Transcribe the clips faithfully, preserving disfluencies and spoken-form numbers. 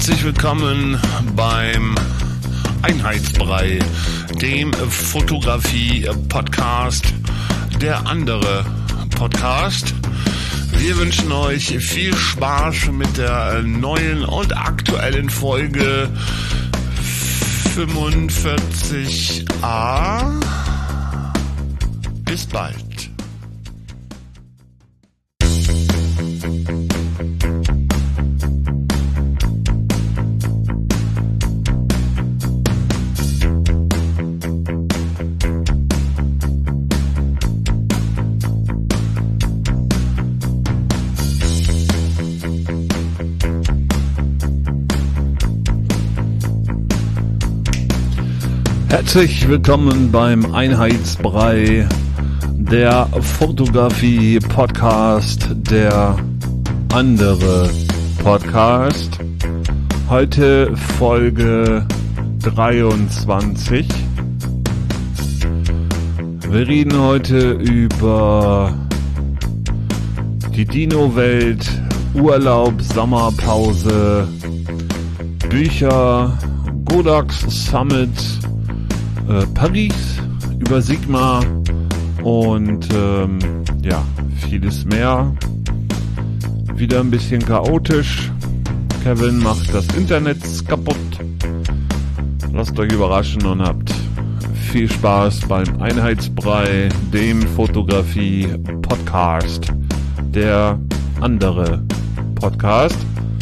Herzlich willkommen beim Einheitsbrei, dem Fotografie-Podcast, der andere Podcast. Wir wünschen euch viel Spaß mit der neuen und aktuellen Folge fünfundvierzig a. Bis bald. Herzlich willkommen beim Einheitsbrei, der Fotografie-Podcast, der andere Podcast. Heute Folge dreiundzwanzig. Wir reden heute über die Dino-Welt, Urlaub, Sommerpause, Bücher, Godox Summit, Äh, Paris, über Sigma und ähm, ja, vieles mehr. Wieder ein bisschen chaotisch. Kevin macht das Internet kaputt. Lasst euch überraschen und habt viel Spaß beim Einheitsbrei, dem Fotografie-Podcast, der andere Podcast.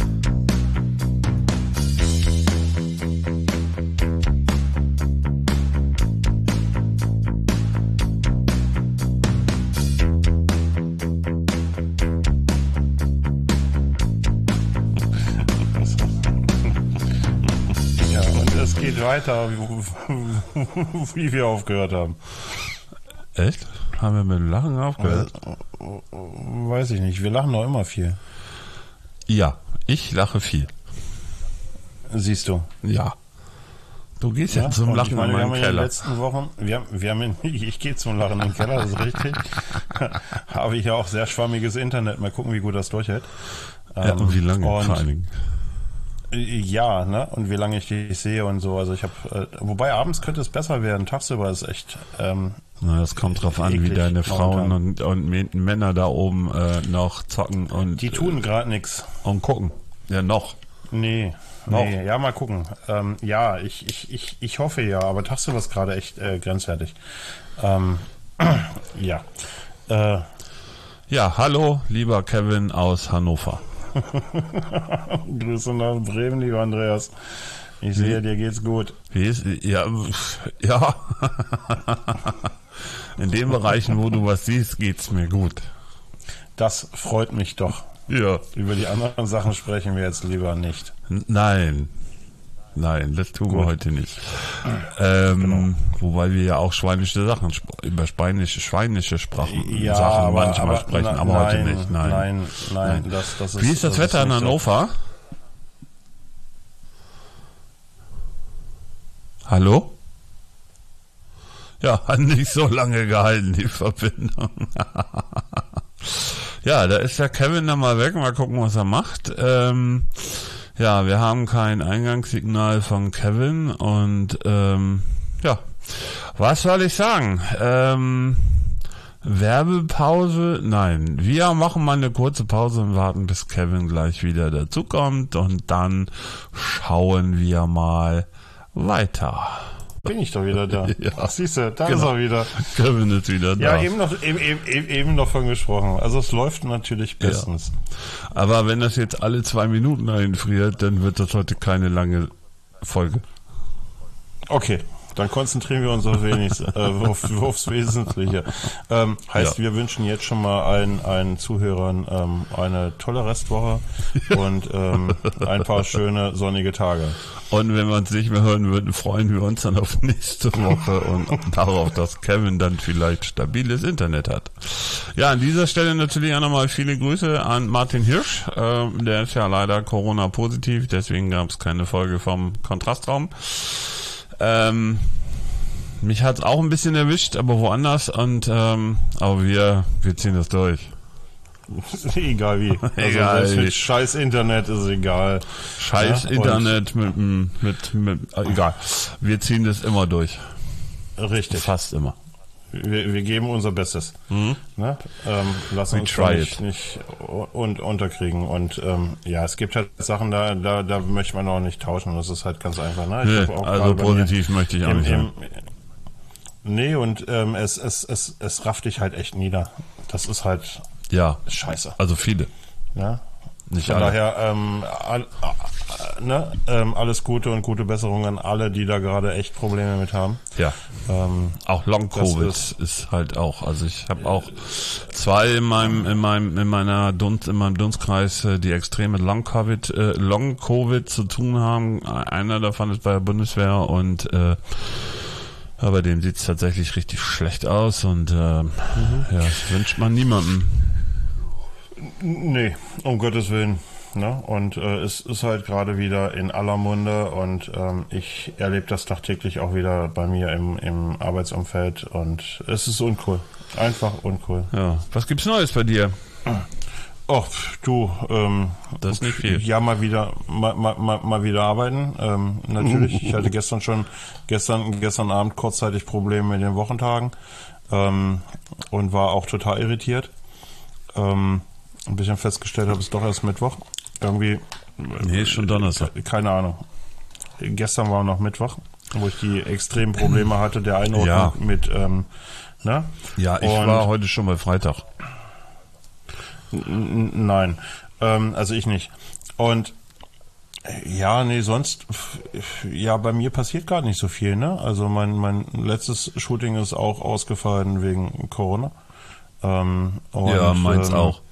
Weiter, wie wir aufgehört haben. Echt? Haben wir mit dem Lachen aufgehört? Weiß ich nicht, wir lachen doch immer viel. Ja, ich lache viel. Siehst du? Ja. Du gehst ja, ja zum Lachen meine, in meinen wir Keller. In den letzten Wochen, wir, wir haben in, ich gehe zum Lachen in den Keller, das ist richtig. Habe ich ja auch sehr schwammiges Internet, mal gucken, wie gut das durchhält. Ja, und wie lange und vor allen Dingen. Ja, ne? Und wie lange ich dich sehe und so. Also ich habe, äh, wobei abends könnte es besser werden. Tagsüber ist echt. Ähm, Na, das kommt drauf an, wie deine Frauen und, und Männer da oben äh, noch zocken und. Die tun gerade nichts. Und gucken. Ja, noch. Nee. Noch. Nee, ja, mal gucken. Ähm, ja, ich, ich, ich, ich hoffe ja, aber tagsüber ist gerade echt äh, grenzwertig. Ähm, ja. Äh, ja, hallo, lieber Kevin aus Hannover. Grüße nach Bremen, lieber Andreas. Ich sehe, dir geht's gut. Wie ist, ja, ja. In den Bereichen, wo du was siehst, geht's mir gut. Das freut mich doch. Ja. Über die anderen Sachen sprechen wir jetzt lieber nicht. Nein. Nein, das tun gut. wir heute nicht. Ähm, genau. Wobei wir ja auch schweinische Sachen, über schweinische, schweinische Sprachen, ja, Sachen aber, manchmal aber, sprechen, na, aber nein, heute nicht. Nein, nein, nein. nein. Das, das ist, Wie ist das, das Wetter ist in Hannover? So. Hallo? Ja, hat nicht so lange gehalten, die Verbindung. Ja, da ist der Kevin dann mal weg. Mal gucken, was er macht. Ähm, ja, wir haben kein Eingangssignal von Kevin und ähm, ja, was soll ich sagen? Ähm, Werbepause? Nein, wir machen mal eine kurze Pause und warten, bis Kevin gleich wieder dazukommt und dann schauen wir mal weiter. Bin ich doch wieder da. Ja. Siehst du, da genau. ist er wieder. Kevin ist wieder da. Ja, eben noch, eben, eben, eben davon gesprochen. Also es läuft natürlich bestens. Ja. Aber wenn das jetzt alle zwei Minuten einfriert, dann wird das heute keine lange Folge. Okay, dann konzentrieren wir uns auf wenig, äh, auf, aufs Wesentliche. Ähm, heißt, ja. wir wünschen jetzt schon mal allen, allen Zuhörern ähm, eine tolle Restwoche und ähm, ein paar schöne sonnige Tage. Und wenn wir uns nicht mehr hören würden, freuen wir uns dann auf nächste Woche und darauf, dass Kevin dann vielleicht stabiles Internet hat. Ja, an dieser Stelle natürlich auch nochmal viele Grüße an Martin Hirsch. Ähm, der ist ja leider Corona-positiv, deswegen gab es keine Folge vom Kontrastraum. Ähm, mich hat's auch ein bisschen erwischt, aber woanders und ähm, aber wir wir ziehen das durch. Egal wie. Also Egal selbst wie. mit scheiß Internet ist egal. Scheiß Ja, Internet mit, mit, mit, mit, egal. Wir ziehen das immer durch. Richtig. Fast immer. Wir, wir geben unser Bestes. Mhm. Ne? Ähm, lassen We uns try nicht, it. nicht un, unterkriegen. Und ähm, ja, es gibt halt Sachen, da, da, da möchte man auch nicht tauschen. Das ist halt ganz einfach. Ne? Ich Nee, hab auch also gerade bei mir positiv möchte ich auch im, nicht im, sein. Nee, und ähm, es, es, es, es rafft dich halt echt nieder. Das ist halt Ja, scheiße. also viele. Ja? Nicht Von alle. daher, ähm, all, äh, ne, ähm, alles Gute und gute Besserung an alle, die da gerade echt Probleme mit haben. Ja. Ähm, Auch Long Covid das ist, ist halt auch. Also ich habe auch zwei in meinem in meinem in meiner Dunst in meinem Dunstkreis, äh, die extreme Long Covid äh, Long Covid zu tun haben. Einer davon ist bei der Bundeswehr und äh, ja, bei dem sieht's tatsächlich richtig schlecht aus und äh, mhm. ja, das wünscht man niemandem. Nee, um Gottes Willen. Ne? Und äh, es ist halt gerade wieder in aller Munde und ähm, ich erlebe das tagtäglich auch wieder bei mir im, im Arbeitsumfeld und es ist uncool. Einfach uncool. Ja, was gibt's Neues bei dir? Oh, du, ähm, Das ist nicht viel. Ja, mal wieder, mal, mal, mal, mal wieder arbeiten. Ähm, natürlich. Ich hatte gestern schon, gestern, gestern Abend kurzzeitig Probleme mit den Wochentagen ähm, und war auch total irritiert. Ähm, ein bisschen festgestellt habe, es ist doch erst Mittwoch. Irgendwie. Nee, ist schon Donnerstag. Keine Ahnung. Gestern war noch Mittwoch, wo ich die extremen Probleme hatte, der Einordnung Ja. mit, ähm, ne? Ja, ich Und- war heute schon bei Freitag. N- Nein, ähm, also ich nicht. Und äh, ja, nee, sonst, f- ja, bei mir passiert gerade nicht so viel, ne? Also mein mein letztes Shooting ist auch ausgefallen wegen Corona. Ähm, und, Ja, meins ähm, auch.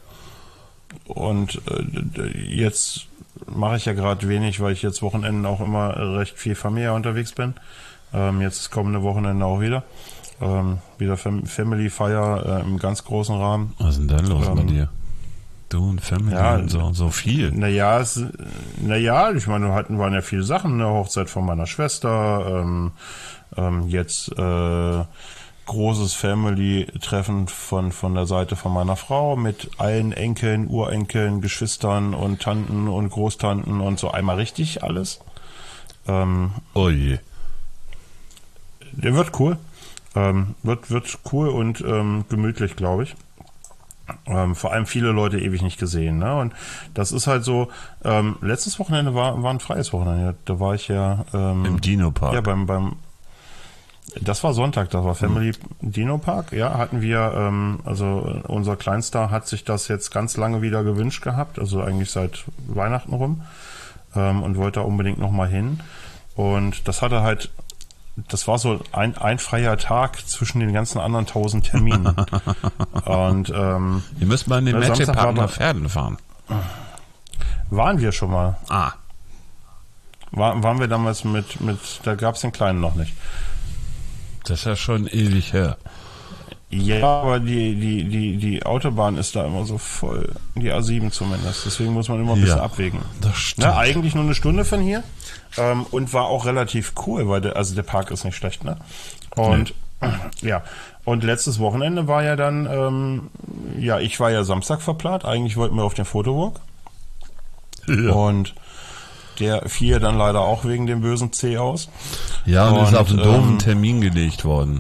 Und äh, d- jetzt mache ich ja gerade wenig, weil ich jetzt Wochenenden auch immer recht viel familiär unterwegs bin. Ähm, jetzt ist kommende Wochenende auch wieder. Ähm, wieder Fam- Family Feier äh, im ganz großen Rahmen. Was ist denn da los Ähm, bei dir? Du und Family ja, und so, so viel. Naja, es, naja, ich meine, wir hatten waren ja viele Sachen, ne? Hochzeit von meiner Schwester, ähm, ähm, jetzt äh, großes Family-Treffen von von der Seite von meiner Frau mit allen Enkeln, Urenkeln, Geschwistern und Tanten und Großtanten und so einmal richtig alles. Ähm, Oh je. der wird cool. Ähm, wird, wird cool und ähm, gemütlich, glaube ich. Ähm, vor allem viele Leute ewig nicht gesehen. Ne? Und das ist halt so, ähm, letztes Wochenende war, war ein freies Wochenende. Da war ich ja ähm, Im Dino-Park. Ja, beim, beim das war Sonntag, das war Family Dino Park. Ja, hatten wir, ähm, also unser Kleinster hat sich das jetzt ganz lange wieder gewünscht gehabt, also eigentlich seit Weihnachten rum, ähm, und wollte da unbedingt nochmal hin. Und das hatte halt, das war so ein, ein freier Tag zwischen den ganzen anderen tausend Terminen. Und ähm, Ihr müsst mal in den Na, Magic Samstag Park war nach aber- Pferden fahren. waren wir schon mal. Ah. War, waren wir damals mit, mit da gab es den Kleinen noch nicht. Das ist ja schon ewig her. Ja, aber die, die, die, die Autobahn ist da immer so voll. Die A sieben zumindest. Deswegen muss man immer ein bisschen Ja, abwägen. das stimmt. Na, eigentlich nur eine Stunde von hier. Ähm, und war auch relativ cool, weil der, also der Park ist nicht schlecht, ne? Und ja. Und letztes Wochenende war ja dann, ähm, ja, ich war ja Samstag verplant. Eigentlich wollten wir auf den Fotowalk. Ja, Und der fiel dann leider auch wegen dem bösen C aus. ja und, ist und, auf einen doofen ähm, Termin gelegt worden.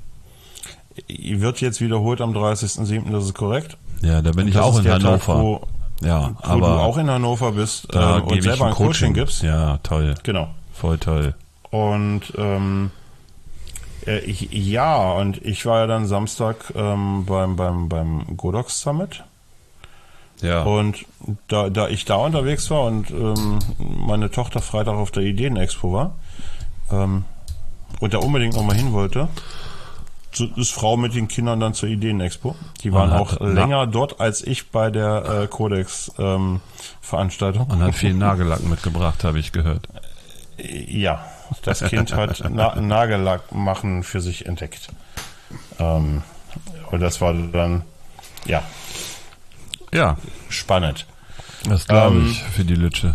Wird jetzt wiederholt am dreißigsten siebten, das ist korrekt. Ja, da bin ich Das auch ist in der Hannover. Tag, wo, ja, wo aber du auch in Hannover bist da ähm, und gebe ich selber ein ein Coaching, Coaching. gibst. Ja, toll. Genau. Voll toll. Und ähm, äh, ich, ja, und ich war ja dann Samstag ähm, beim beim beim Godox Summit. Ja. Und da, da ich da unterwegs war und ähm, meine Tochter Freitag auf der Ideenexpo war ähm, und da unbedingt nochmal hin wollte, so ist Frau mit den Kindern dann zur Ideenexpo. Die waren hat- auch na- länger dort als ich bei der äh, Codex-Veranstaltung. Und hat viel Nagellack mitgebracht, habe ich gehört. Ja, das Kind hat Na Nagellack machen für sich entdeckt. Ähm, und das war dann, ja, Ja, spannend. das glaube Ähm, ich für die Lütsche.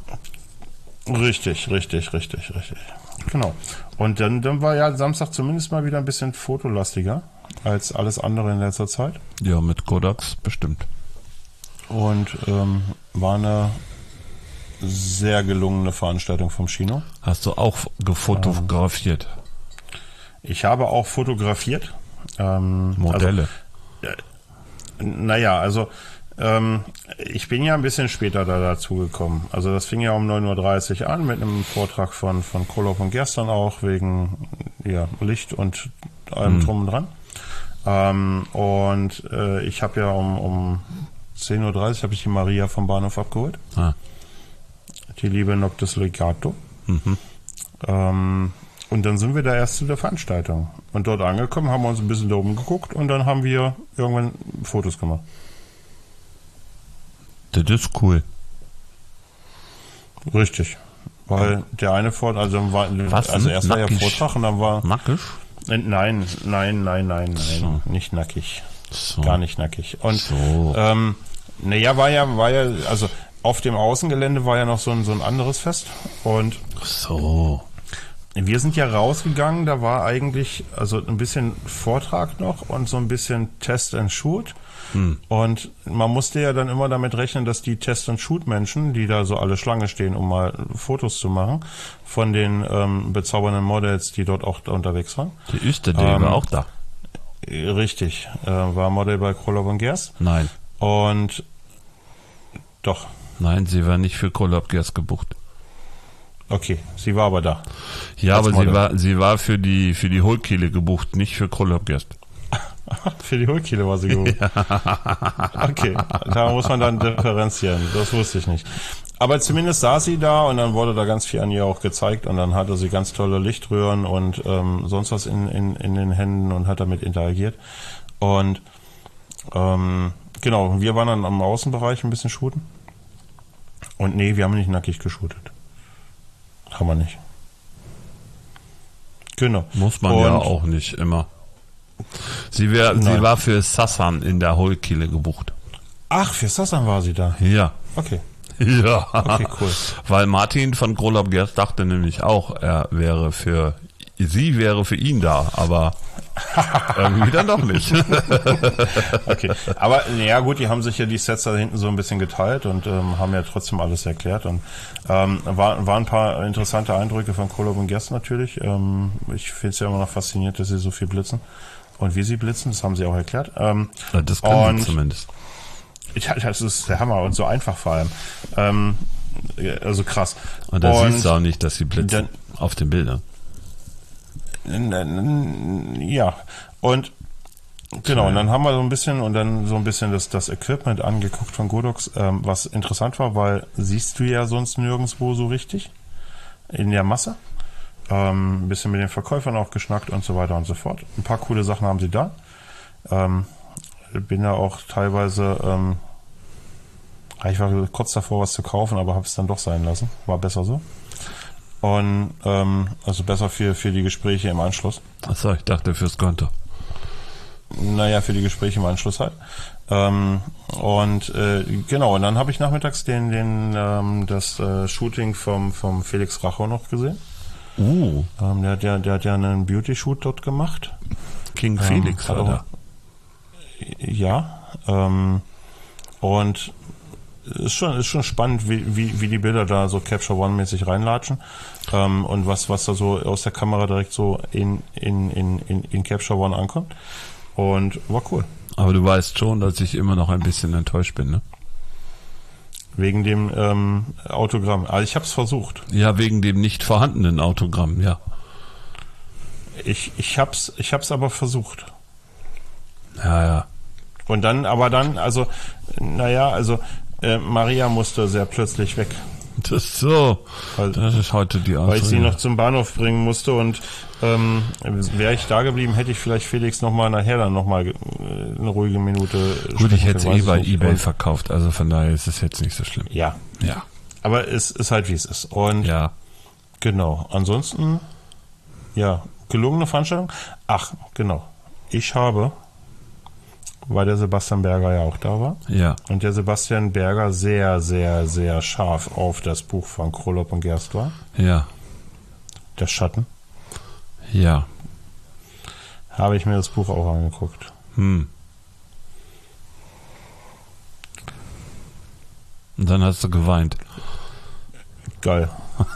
Richtig, richtig, richtig, richtig. Genau. Und dann, dann war ja Samstag zumindest mal wieder ein bisschen fotolastiger als alles andere in letzter Zeit. Ja, mit Kodaks bestimmt. und ähm, war eine sehr gelungene Veranstaltung vom Chino. Hast du auch gefotografiert? Ähm, ich habe auch fotografiert. Ähm, Modelle? Also, äh, naja, also ähm, ich bin ja ein bisschen später da dazu gekommen. Also das fing ja um neun Uhr dreißig an mit einem Vortrag von, von Krolop und Gerstern auch, wegen ja, Licht und allem Hm. drum und dran. Ähm, und äh, ich habe ja um, um zehn Uhr dreißig habe ich die Maria vom Bahnhof abgeholt. Ah. Die liebe Noctis Legato. Mhm. Ähm, und dann sind wir da erst zu der Veranstaltung. Und dort angekommen, haben wir uns ein bisschen da oben geguckt und dann haben wir irgendwann Fotos gemacht. Das ist cool. Richtig. Weil der eine Vortrag, also, war, Was, also erst war ja nackig? Vortrag und dann war... Nackig? Nein, nein, nein, nein, nein, So. nicht nackig. So. Gar nicht nackig. Und So. ähm, naja, war ja, war ja, also auf dem Außengelände war ja noch so ein, so ein anderes Fest. Und So. wir sind ja rausgegangen, da war eigentlich also ein bisschen Vortrag noch und so ein bisschen Test and Shoot. Hm. Und man musste ja dann immer damit rechnen, dass die Test and Shoot Menschen, die da so alle Schlange stehen, um mal Fotos zu machen, von den ähm, bezaubernden Models, die dort auch da unterwegs waren. Die Österday Ähm, war auch da. Richtig, äh, war Model bei Krolop und Gerst. Nein. Und doch, Nein, sie war nicht für Collab Gers gebucht. okay, sie war aber da. Ja, Als aber sie Model. war, sie war für die, für die Hohlkehle gebucht, nicht für Collab Gers. Für die Hohlkehle war sie gut. Okay, da muss man dann differenzieren. Das wusste ich nicht. Aber zumindest saß sie da und dann wurde da ganz viel an ihr auch gezeigt und dann hatte sie ganz tolle Lichtröhren und ähm, sonst was in, in, in den Händen und hat damit interagiert. Und ähm, genau, wir waren dann am Außenbereich ein bisschen shooten. Und nee, wir haben nicht nackig geshootet. Haben wir nicht. Genau. Muss man und, ja auch nicht immer. Sie, wär, sie Nein. war für Sassan in der Hohlkehle gebucht. Ach, für Sassan war sie da. Ja. Okay. Ja. Okay, cool. Weil Martin von Collab Gers dachte nämlich auch, er wäre für, sie wäre für ihn da, aber irgendwie dann doch nicht. Okay, aber ja gut, die haben sich ja die Sets da hinten so ein bisschen geteilt und ähm, haben ja trotzdem alles erklärt und ähm, war, waren ein paar interessante Eindrücke von Krolop und Gerst natürlich. Ähm, ich finde es ja immer noch faszinierend, dass sie so viel blitzen und wie sie blitzen, das haben sie auch erklärt. Ähm, Das können und sie zumindest. ja, das ist der Hammer und so einfach vor allem. Ähm, also krass. Und da und siehst du auch nicht, dass sie blitzen dann- auf den Bildern. Ja, und genau, und dann haben wir so ein bisschen und dann so ein bisschen das, das Equipment angeguckt von Godox, ähm, was interessant war, weil siehst du ja sonst nirgendwo so richtig in der Masse. Ähm, ein bisschen mit den Verkäufern auch geschnackt und so weiter und so fort. Ein paar coole Sachen haben sie da. Ähm, bin ja auch teilweise, ähm, ich war kurz davor, was zu kaufen, aber habe es dann doch sein lassen. War besser so. Und ähm, also besser für, für die Gespräche im Anschluss. Achso, ich dachte fürs Konto. Naja, für die Gespräche im Anschluss halt. Ähm, und äh, genau, und dann habe ich nachmittags den, den ähm, das äh, Shooting vom, vom Felix Rachau noch gesehen. Uh, Ähm, der, hat ja, der hat ja einen Beauty-Shoot dort gemacht. King Felix Ähm, war hat da. auch- Ja. Ähm, und ist schon, ist schon spannend, wie, wie, wie die Bilder da so Capture One-mäßig reinlatschen. Ähm, und was, was da so aus der Kamera direkt so in, in, in, in, in Capture One ankommt. Und war cool. Aber du weißt schon, dass ich immer noch ein bisschen enttäuscht bin, ne? Wegen dem ähm, Autogramm. Also ich habe es versucht. Ja, wegen dem nicht vorhandenen Autogramm, ja. Ich, ich hab's, ich hab's aber versucht. Ja, ja. Und dann, aber dann, also, naja, also äh, Maria musste sehr plötzlich weg, Das ist so. Weil- Das ist heute die weil ich sie Ausrede. noch zum Bahnhof bringen musste und ähm, wäre ich da geblieben, hätte ich vielleicht Felix nochmal nachher dann nochmal äh, eine ruhige Minute Gut, ich sprechen hätte es können, eh weiß bei ich nicht. eBay Und, verkauft, also von daher ist es jetzt nicht so schlimm. ja, Ja. aber es ist halt wie es ist. Und Ja. genau, ansonsten, ja, gelungene Veranstaltung. Ach, genau, ich habe, weil der Sebastian Berger ja auch da war, Ja. und der Sebastian Berger sehr, sehr, sehr scharf auf das Buch von Krolop und Gerst war, Ja. Der Schatten, Ja. habe ich mir das Buch auch angeguckt. Hm. Und dann hast du geweint. Geil.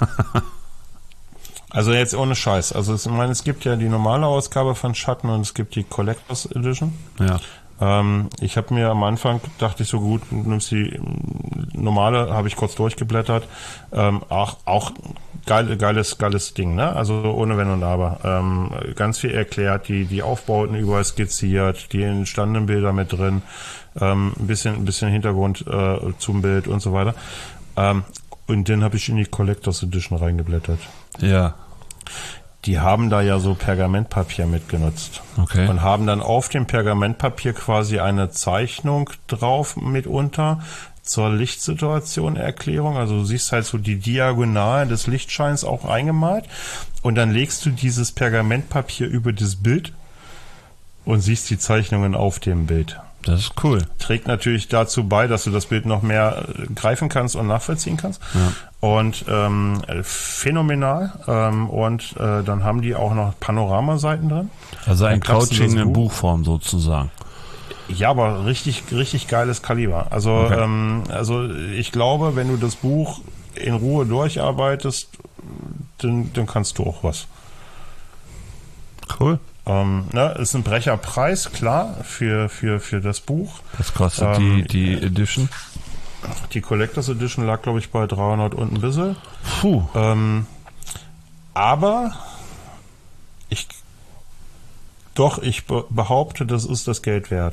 Also jetzt ohne Scheiß. Also es, ich meine, es gibt ja die normale Ausgabe von Schatten und es gibt die Collectors Edition. Ja. Ähm, ich habe mir am Anfang, dachte ich so gut, du nimmst die normale, habe ich kurz durchgeblättert. Ähm, auch auch geil, geiles geiles Ding, ne? Also ohne Wenn und Aber. Ähm, ganz viel erklärt, die die Aufbauten überall skizziert, die entstandenen Bilder mit drin, ähm, ein bisschen ein bisschen Hintergrund äh, zum Bild und so weiter. Ähm, und dann habe ich in die Collectors Edition reingeblättert. Ja. Die haben da ja so Pergamentpapier mitgenutzt. Okay. Und haben dann auf dem Pergamentpapier quasi eine Zeichnung drauf mitunter zur Lichtsituation Erklärung. Also du siehst halt so die Diagonalen des Lichtscheins auch eingemalt. Und dann legst du dieses Pergamentpapier über das Bild und siehst die Zeichnungen auf dem Bild. Das ist cool. Trägt natürlich dazu bei, dass du das Bild noch mehr greifen kannst und nachvollziehen kannst. Ja. Und ähm, phänomenal. Ähm, und äh, dann haben die auch noch Panoramaseiten drin. Also ein Dann klappst du Coaching das in Buch. Buchform sozusagen. Ja, aber richtig, richtig geiles Kaliber. Also, Okay. ähm, also ich glaube, wenn du das Buch in Ruhe durcharbeitest, dann, dann kannst du auch was. Cool. Ähm, ne, ist ein Brecherpreis, klar, für, für, für das Buch. Was kostet Ähm, die, die Edition? Die Collectors Edition lag, glaube ich, bei dreihundert und ein bisschen. Puh. Ähm, aber ich doch, ich be behaupte, das ist das Geld wert.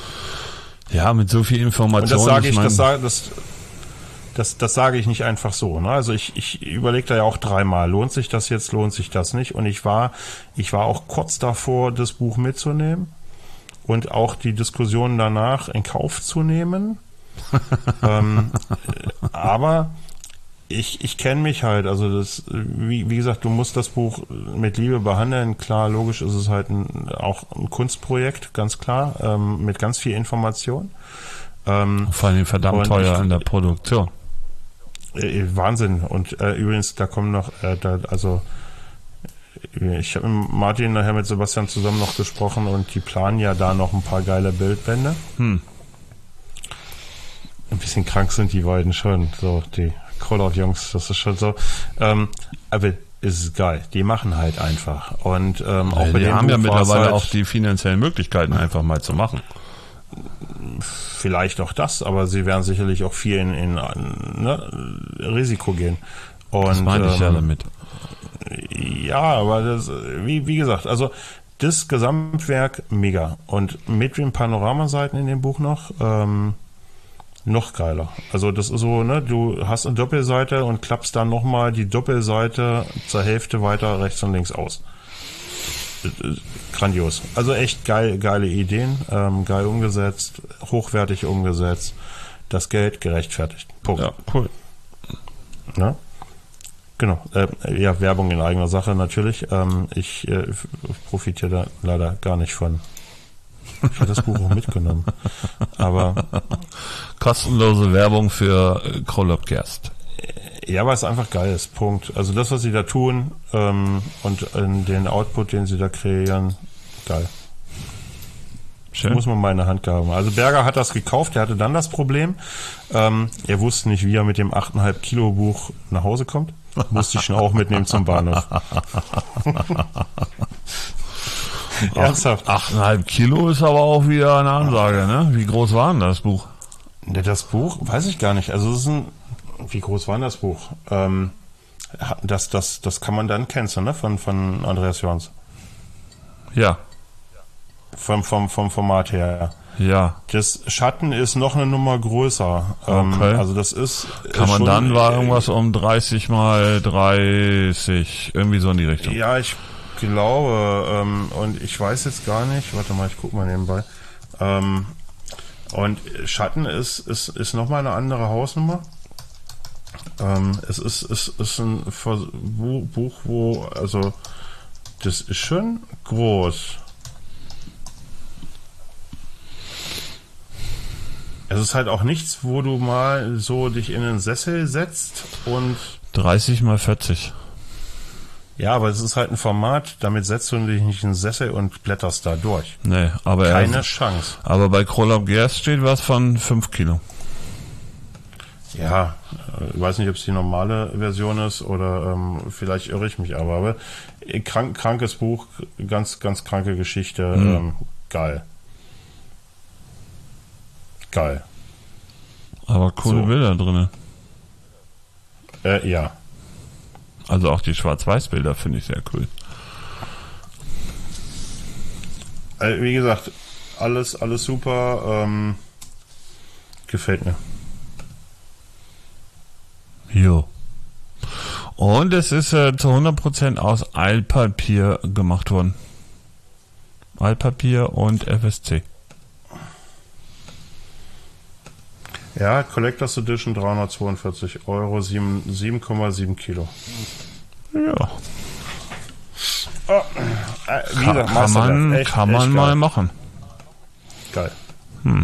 Ja, mit so viel Information. Und das sage ich, mein, das sage das, das, das sage ich nicht einfach so. Ne? Also ich, ich überlege da ja auch dreimal, lohnt sich das jetzt, lohnt sich das nicht? Und ich war, ich war auch kurz davor, das Buch mitzunehmen und auch die Diskussion danach in Kauf zu nehmen. ähm, aber ich, ich kenne mich halt, also das, wie, wie gesagt, du musst das Buch mit Liebe behandeln. Klar, logisch ist es halt ein, auch ein Kunstprojekt, ganz klar, ähm, mit ganz viel Information. Ähm, Vor allem verdammt teuer ich, in der Produktion. Äh, Wahnsinn. Und äh, übrigens, da kommen noch, äh, da, also ich habe mit Martin nachher mit Sebastian zusammen noch gesprochen und die planen ja da noch ein paar geile Bildbände. Hm. Ein bisschen krank sind die beiden schon, so die Callout-Jungs, das ist schon so. Ähm, aber es ist geil. Die machen halt einfach. Und ähm, auch Ja, bei die dem haben ja Buch war's mittlerweile halt auch die finanziellen Möglichkeiten, einfach mal zu machen. Vielleicht auch das, aber sie werden sicherlich auch viel in, in ne, Risiko gehen. Und, Das meine ich ähm, ja damit. Ja, aber das, wie, wie gesagt, also das Gesamtwerk mega. Und mit den Panoramaseiten in dem Buch noch, ähm, noch geiler. Also das ist so, ne, du hast eine Doppelseite und klappst dann nochmal die Doppelseite zur Hälfte weiter rechts und links aus. Grandios. Also echt geil, geile Ideen, ähm, geil umgesetzt, hochwertig umgesetzt, das Geld gerechtfertigt. Punkt. Ja, cool. Ja? Genau. Äh, ja, Werbung in eigener Sache natürlich. Ähm, ich äh, profitiere da leider gar nicht von. Ich habe das Buch auch mitgenommen. Aber Kostenlose Werbung für äh, Krolop Gerst. ja, weil es einfach geil ist. Punkt. Also das, was sie da tun ähm, und in den Output, den sie da kreieren, geil. Schön. Muss man mal in der Hand haben. Also Berger hat das gekauft, er hatte dann das Problem, ähm, er wusste nicht, wie er mit dem acht Komma fünf Kilo Buch nach Hause kommt. Musste ich ihn auch mitnehmen zum Bahnhof. Ernsthaft. acht Komma fünf Kilo ist aber auch wieder eine Ansage, ne? Wie groß war denn das Buch? Das Buch, weiß ich gar nicht. Also es ist ein, wie groß war denn das Buch? Ähm, das, das, das kann man dann canceln, ne? Von, von Andreas Jörns. Ja. Vom, vom, vom Format her. Ja. Das Schatten ist noch eine Nummer größer. Ähm, Okay. Also das ist. Kann man schon, dann, war irgendwas um dreißig mal dreißig, irgendwie so in die Richtung. Ja, ich glaube, ähm, und ich weiß jetzt gar nicht, warte mal, ich guck mal nebenbei. Ähm, und Schatten ist, ist, ist nochmal eine andere Hausnummer. Ähm, es ist, ist, ist ein Vers- Bu- Buch, wo, also, das ist schon groß. Es ist halt auch nichts, wo du mal so dich in einen Sessel setzt und dreißig mal vierzig. ja, aber es ist halt ein Format, damit setzt du dich nicht in den Sessel und blätterst da durch. Nee, aber Keine er, Chance. aber bei Krolop Gerst steht was von fünf Kilo. Ja, ich weiß nicht, ob es die normale Version ist oder ähm, vielleicht irre ich mich aber. aber krank, krankes Buch, ganz, ganz kranke Geschichte. Mhm. Ähm, geil. Geil. Aber coole so. Bilder drin. Äh, ja. Also auch die Schwarz-Weiß-Bilder finde ich sehr cool. Äh, wie gesagt, alles, alles super. Ähm, gefällt mir. Jo. Und es ist äh, zu hundert Prozent aus Altpapier gemacht worden. Altpapier und F S C. Ja, Collectors Edition dreihundertzweiundvierzig Euro, sieben Komma sieben Kilo. Ja. Oh, äh, wie kann, gesagt, kann man, echt, kann man echt mal geil. machen. Geil. Hm.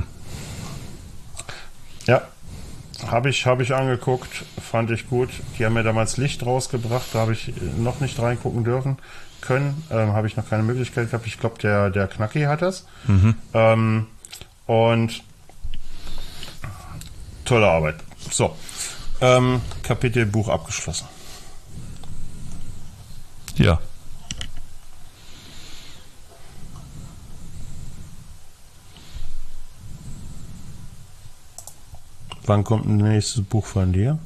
Ja. Habe ich, hab ich angeguckt, fand ich gut. Die haben mir damals Licht rausgebracht, da habe ich noch nicht reingucken dürfen können. Ähm, habe ich noch keine Möglichkeit gehabt. Ich glaube, der, der Knacki hat das. Mhm. Ähm, und tolle Arbeit. So. Ähm, Kapitel Buch abgeschlossen. Ja. Wann kommt ein nächstes Buch von dir?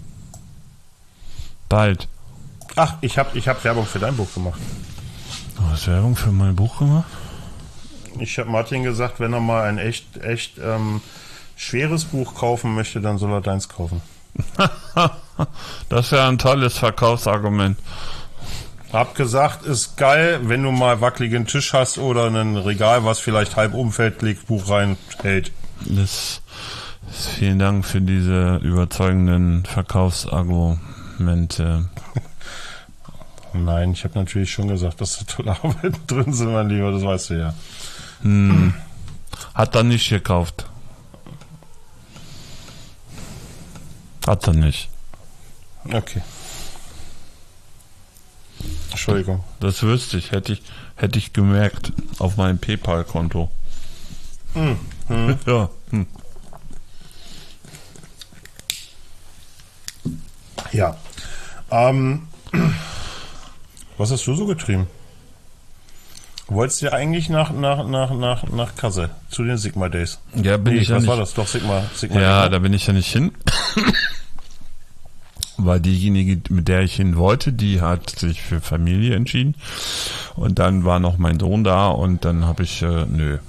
Bald. Ach, ich habe ich hab Werbung für dein Buch gemacht. Du hast Werbung für mein Buch gemacht? Ich habe Martin gesagt, wenn er mal ein echt, echt ähm, schweres Buch kaufen möchte, dann soll er deins kaufen. Das wäre ein tolles Verkaufsargument. Hab gesagt, ist geil, wenn du mal wackeligen Tisch hast oder ein Regal, was vielleicht halb umfällt, leg Buch rein, hält. Das Vielen Dank für diese überzeugenden Verkaufsargumente. Nein, ich habe natürlich schon gesagt, dass da tolle Arbeiten drin sind, mein Lieber, das weißt du ja. Hm. Hat er nicht gekauft. Hat er nicht. Okay. Entschuldigung. Das wüsste ich, hätte ich, hätte ich gemerkt auf meinem PayPal-Konto. Hm. Hm. Ja. Hm. Ja. Ähm, was hast du so getrieben? Wolltest du ja eigentlich nach, nach, nach, nach, nach Kassel zu den Sigma Days? Ja, bin nee, ich ja was nicht. war das? Doch, Sigma. Sigma ja, Day. Da bin ich ja nicht hin. Weil diejenige, mit der ich hin wollte, die hat sich für Familie entschieden. Und dann war noch mein Sohn da und dann habe ich, äh, nö.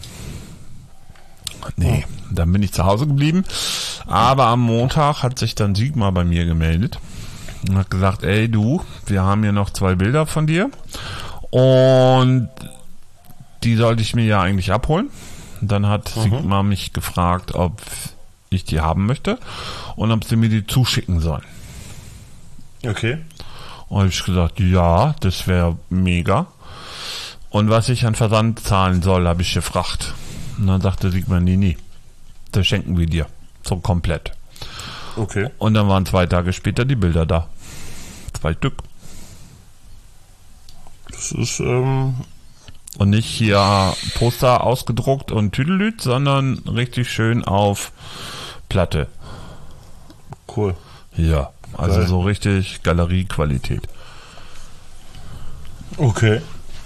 Nee, oh. Dann bin ich zu Hause geblieben. Aber am Montag hat sich dann Sigma bei mir gemeldet und hat gesagt, ey du, wir haben hier noch zwei Bilder von dir und die sollte ich mir ja eigentlich abholen. Und dann hat mhm. Sigma mich gefragt, ob ich die haben möchte und ob sie mir die zuschicken sollen. Okay. Und habe ich gesagt, ja, das wäre mega. Und was ich an Versand zahlen soll, habe ich gefragt. Und dann sagte Sigma, nee, nee, das schenken wir dir. So komplett. Okay. Und dann waren zwei Tage später die Bilder da. Zwei Stück. Das ist, ähm... Und nicht hier Poster ausgedruckt und Tüdelüt, sondern richtig schön auf Platte. Cool. Ja, also Geil. So richtig Galeriequalität. Okay.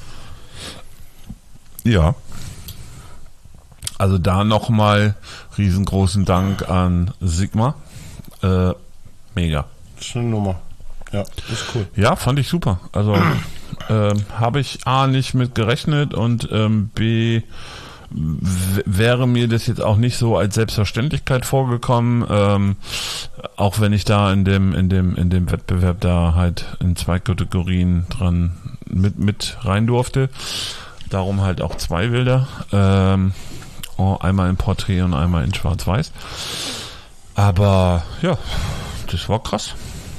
Ja. Also da nochmal riesengroßen Dank an Sigma. Äh, mega. Das ist eine Nummer. Ja, ist cool. Ja, fand ich super. Also äh, habe ich A nicht mit gerechnet und ähm, B w- wäre mir das jetzt auch nicht so als Selbstverständlichkeit vorgekommen, ähm, auch wenn ich da in dem in dem in dem Wettbewerb da halt in zwei Kategorien dran mit mit rein durfte. Darum halt auch zwei Bilder. Ähm, Oh, einmal in Porträt und einmal in Schwarz-Weiß. Aber ja, das war krass.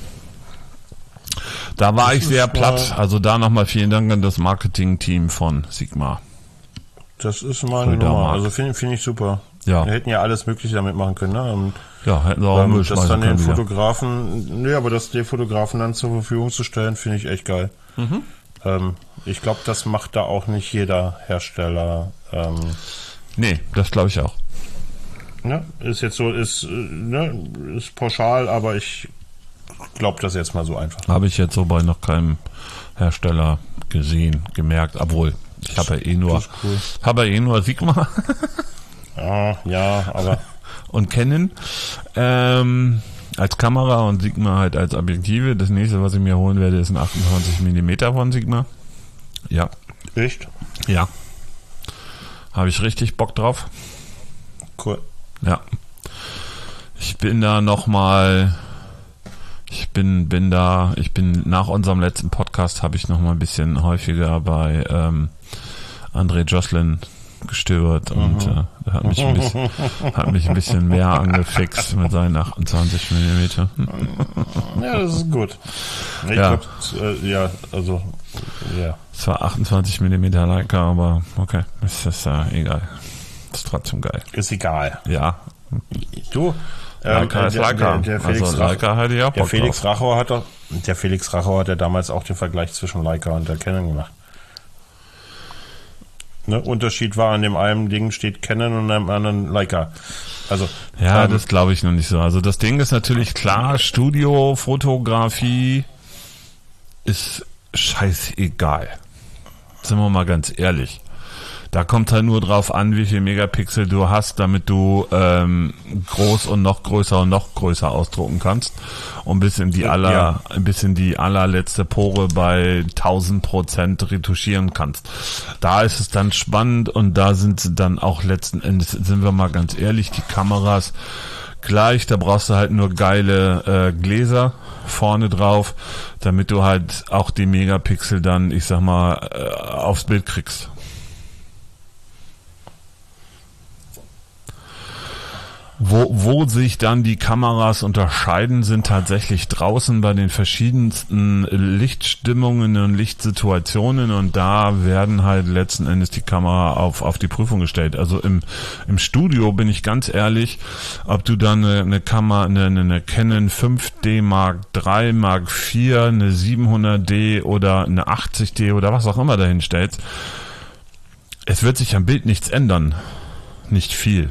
Da war das ich sehr platt. Also da nochmal vielen Dank an das Marketing-Team von Sigma. Das ist meine Nummer. Also finde find ich super. Ja. Wir hätten ja alles Mögliche damit machen können. Ne? Und, ja, hätten sie auch ähm, Müll das schmeißen dann den können. Fotografen, nö, aber das den Fotografen dann zur Verfügung zu stellen, finde ich echt geil. Mhm. Ähm, ich glaube, das macht da auch nicht jeder Hersteller. Ähm, Nee, das glaube ich auch. Ne? Ist jetzt so, ist, ne, ist pauschal, aber ich glaube das jetzt mal so einfach. Habe ich jetzt so bei noch keinem Hersteller gesehen, gemerkt, obwohl ich habe ja eh nur, cool. habe ja eh nur Sigma. Ja, ja, aber und Canon ähm, als Kamera und Sigma halt als Objektive. Das nächste, was ich mir holen werde, ist ein achtundzwanzig Millimeter von Sigma. Ja. Echt? Ja. Habe ich richtig Bock drauf. Cool. Ja. Ich bin da nochmal, ich bin, bin da, ich bin nach unserem letzten Podcast habe ich nochmal ein bisschen häufiger bei ähm, André Jocelyn gestöbert und mhm. äh, hat mich ein bisschen, hat mich ein bisschen mehr angefixt mit seinen achtundzwanzig Millimeter. Ja, das ist gut. Ich ja. Glaub, äh, ja, also ja. Es war achtundzwanzig Millimeter Leica, aber okay, ist das ja äh, egal. Ist trotzdem geil. Ist egal. Ja. Du, Leica ähm, ist der, Leica. Der, der Felix, also Leica hätte ich auch Bock der Felix drauf. Rachauer hat doch, der Felix Rachauer hat ja damals auch den Vergleich zwischen Leica und der Canon gemacht. Ne, Unterschied war, an dem einen Ding steht Canon und an dem anderen Leica. Also ja, ähm, das glaube ich noch nicht so. Also das Ding ist natürlich klar, Studiofotografie ist scheißegal. Sind wir mal ganz ehrlich. Da kommt halt nur drauf an, wie viel Megapixel du hast, damit du ähm, groß und noch größer und noch größer ausdrucken kannst und bis in die aller, ja. ein bisschen die allerletzte Pore bei tausend Prozent retuschieren kannst. Da ist es dann spannend und da sind sie dann auch letzten Endes, sind wir mal ganz ehrlich, die Kameras gleich, da brauchst du halt nur geile äh, Gläser vorne drauf, damit du halt auch die Megapixel dann, ich sag mal, äh, aufs Bild kriegst. Wo, wo sich dann die Kameras unterscheiden, sind tatsächlich draußen bei den verschiedensten Lichtstimmungen und Lichtsituationen und da werden halt letzten Endes die Kamera auf, auf die Prüfung gestellt. Also im, im Studio bin ich ganz ehrlich, ob du dann eine, eine Kamera, eine, eine Canon fünf D Mark drei, Mark vier, eine siebenhundert D oder eine achtzig D oder was auch immer dahin stellst, es wird sich am Bild nichts ändern. Nicht viel.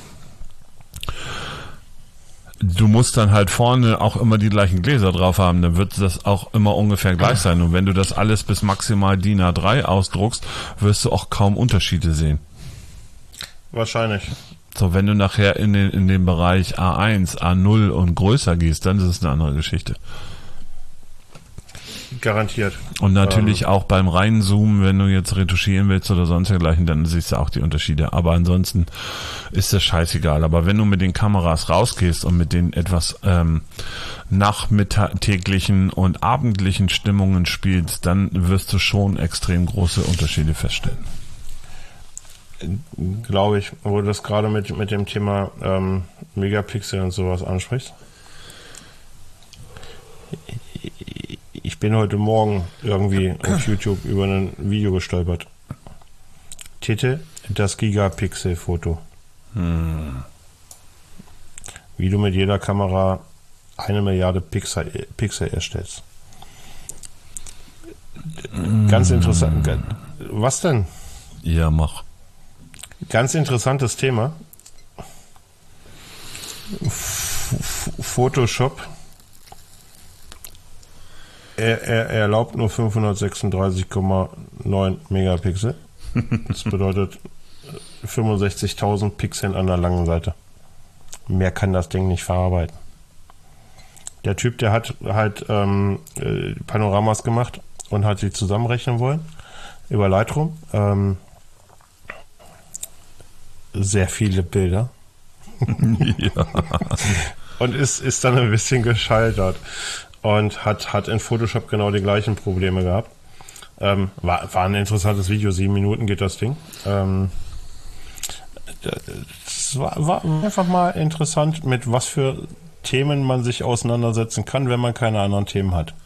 Du musst dann halt vorne auch immer die gleichen Gläser drauf haben, dann wird das auch immer ungefähr gleich sein. Und wenn du das alles bis maximal D I N A drei ausdruckst, wirst du auch kaum Unterschiede sehen. Wahrscheinlich. So, wenn du nachher in den, in den Bereich A eins, A null und größer gehst, dann ist es eine andere Geschichte. Garantiert. Und natürlich ähm. auch beim Reinzoomen, wenn du jetzt retuschieren willst oder sonst dergleichen, dann siehst du auch die Unterschiede. Aber ansonsten ist das scheißegal. Aber wenn du mit den Kameras rausgehst und mit den etwas ähm, nachmittäglichen und abendlichen Stimmungen spielst, dann wirst du schon extrem große Unterschiede feststellen. Glaube ich, wo du das gerade mit, mit dem Thema ähm, Megapixel und sowas ansprichst. Ich bin heute Morgen irgendwie auf YouTube über ein Video gestolpert. Titel: Das Gigapixel-Foto. Hm. Wie du mit jeder Kamera eine Milliarde Pixel, Pixel erstellst. Hm. Ganz interessant. Was denn? Ja, mach. Ganz interessantes Thema. F- Photoshop. Er, er, er erlaubt nur fünfhundertsechsunddreißig Komma neun Megapixel. Das bedeutet fünfundsechzigtausend Pixel an der langen Seite. Mehr kann das Ding nicht verarbeiten. Der Typ, der hat halt ähm, Panoramas gemacht und hat sie zusammenrechnen wollen über Lightroom. Ähm, sehr viele Bilder. Ja. Und ist, ist dann ein bisschen gescheitert. Und hat, hat in Photoshop genau die gleichen Probleme gehabt. Ähm, war, war ein interessantes Video, sieben Minuten geht das Ding. Ähm, es war, war einfach mal interessant, mit was für Themen man sich auseinandersetzen kann, wenn man keine anderen Themen hat.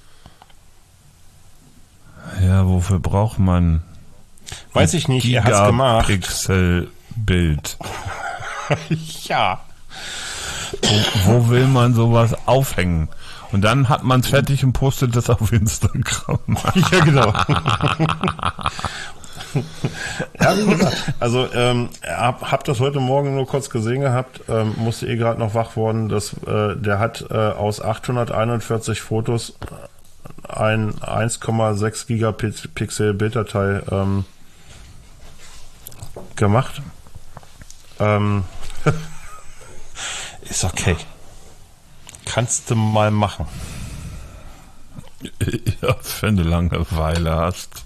Ja, wofür braucht man? Weiß ich nicht, er hat's gemacht. Pixel-Bild. Ja. Wo, wo will man sowas aufhängen? Und dann hat man es fertig und postet das auf Instagram. Ja, genau. Ja, wie gesagt, also ähm, hab, hab das heute Morgen nur kurz gesehen gehabt, ähm, musste eh gerade noch wach worden, dass äh, der hat äh, aus achthunderteinundvierzig Fotos ein eins Komma sechs Gigapixel Bilddatei ähm, gemacht. Ähm, ist okay. Kannst du mal machen. Ja, wenn du Langeweile hast.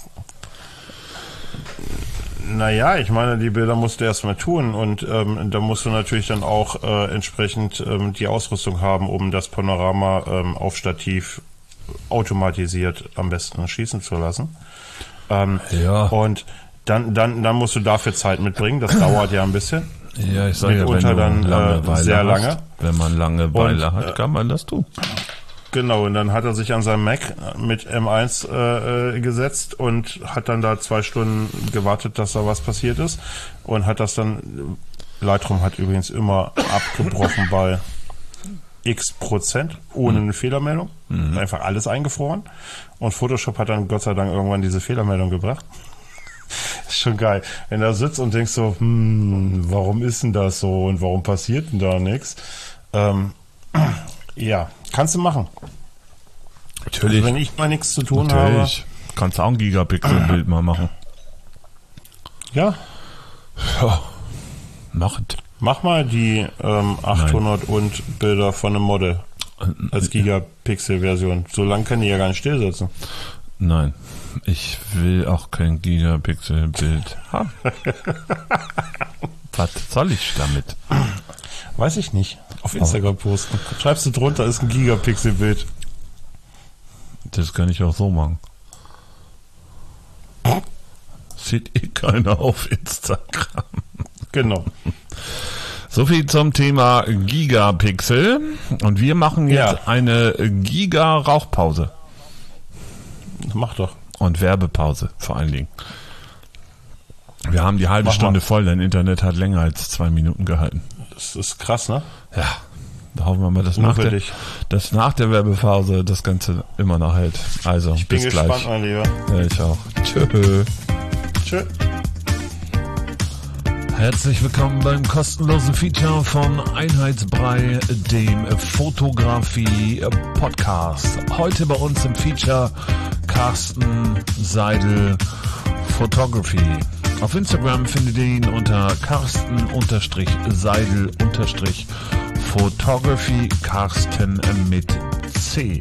Naja, ich meine, die Bilder musst du erstmal tun und ähm, da musst du natürlich dann auch äh, entsprechend ähm, die Ausrüstung haben, um das Panorama ähm, auf Stativ automatisiert am besten schießen zu lassen. Ähm, Ja. Und dann, dann, dann musst du dafür Zeit mitbringen. Das dauert ja ein bisschen. Ja, ich sage ja, wenn Mitunter du dann, Langeweile äh, sehr hast, lange. wenn man Langeweile Und, hat, kann man das tun. Genau, und dann hat er sich an seinem Mac mit M eins äh, gesetzt und hat dann da zwei Stunden gewartet, dass da was passiert ist und hat das dann, Lightroom hat übrigens immer abgebrochen bei x Prozent, ohne eine Fehlermeldung, Mhm. einfach alles eingefroren und Photoshop hat dann Gott sei Dank irgendwann diese Fehlermeldung gebracht. Ist schon geil, wenn du da sitzt und denkst so, hm, warum ist denn das so und warum passiert denn da nichts? Ähm, ja, kannst du machen. Natürlich. Also wenn ich mal nichts zu tun Natürlich. Kannst du auch ein Gigapixel-Bild mal machen. habe. Ja, Ja, machet. mach mal die ähm, achthundert und Bilder von einem Model als Gigapixel-Version. So lange kann die ja gar nicht stillsitzen. Nein, ich will auch kein Gigapixel-Bild haben. Was soll ich damit? Weiß ich nicht. Auf Instagram posten. Schreibst du drunter, ist ein Gigapixel-Bild. Das kann ich auch so machen. Sieht eh keiner auf Instagram. Genau. So viel zum Thema Gigapixel. Und wir machen jetzt Ja. eine Giga-Rauchpause. Mach doch. Und Werbepause vor allen Dingen. Wir haben die halbe Mach Stunde mal. voll, dein Internet hat länger als zwei Minuten gehalten. Das ist krass, ne? Ja, da hoffen wir mal, dass Nur nach, für der, dich. dass nach der Werbepause das Ganze immer noch hält. Also, Ich bin bis gespannt, gleich. mein Lieber. Ja, ich auch. Tschö. Tschö. Herzlich willkommen beim kostenlosen Feature von Einheitsbrei, dem Fotografie-Podcast. Heute bei uns im Feature Carsten Seidel Photography. Auf Instagram findet ihr ihn unter Carsten-Seidel-Photography, Carsten mit C.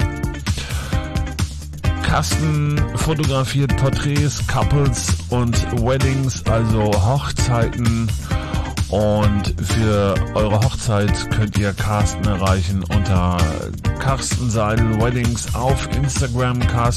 Carsten fotografiert Porträts, Couples und Weddings, also Hochzeiten. Und für eure Hochzeit könnt ihr Carsten erreichen unter Carsten Seidel Weddings auf Instagram,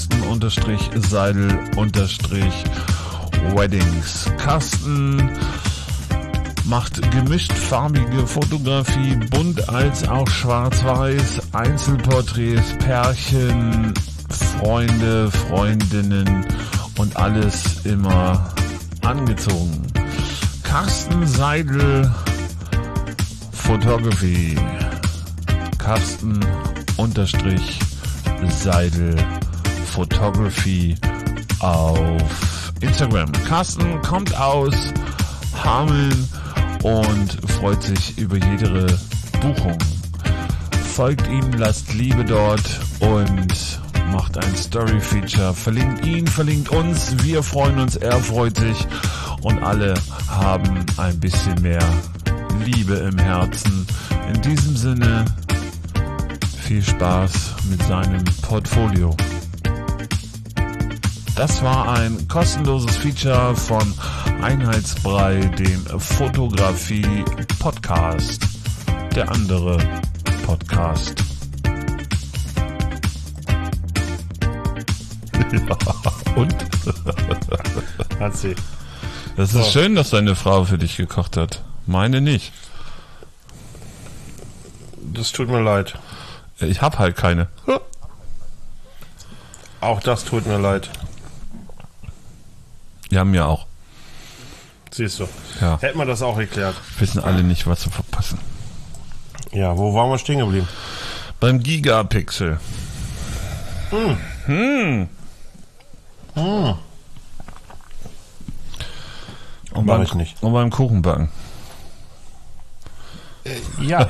Carsten-Seidel-Weddings. Carsten macht gemischtfarbige Fotografie, bunt als auch schwarz-weiß, Einzelporträts, Pärchen, Freunde, Freundinnen und alles immer angezogen. Carsten Seidel Photography. Carsten unterstrich Seidel Photography auf Instagram. Carsten kommt aus Hameln und freut sich über jede Buchung. Folgt ihm, lasst Liebe dort und macht ein Story-Feature. Verlinkt ihn, verlinkt uns. Wir freuen uns, er freut sich. Und alle haben ein bisschen mehr Liebe im Herzen. In diesem Sinne, viel Spaß mit seinem Portfolio. Das war ein kostenloses Feature von Einheitsbrei, dem Fotografie-Podcast. Der andere Podcast. Ja, und? Hat sie. Das ist So. schön, dass deine Frau für dich gekocht hat. Meine nicht. Das tut mir leid. Ich hab halt keine. Auch das tut mir leid. Die haben ja auch. Siehst du. Ja. Hätten wir das auch geklärt. Wissen alle nicht, was zu verpassen. Ja, wo waren wir stehen geblieben? Beim Gigapixel. Hm. Hm. Hm. Und Mach beim, ich nicht. Und beim Kuchenbacken. Äh, ja.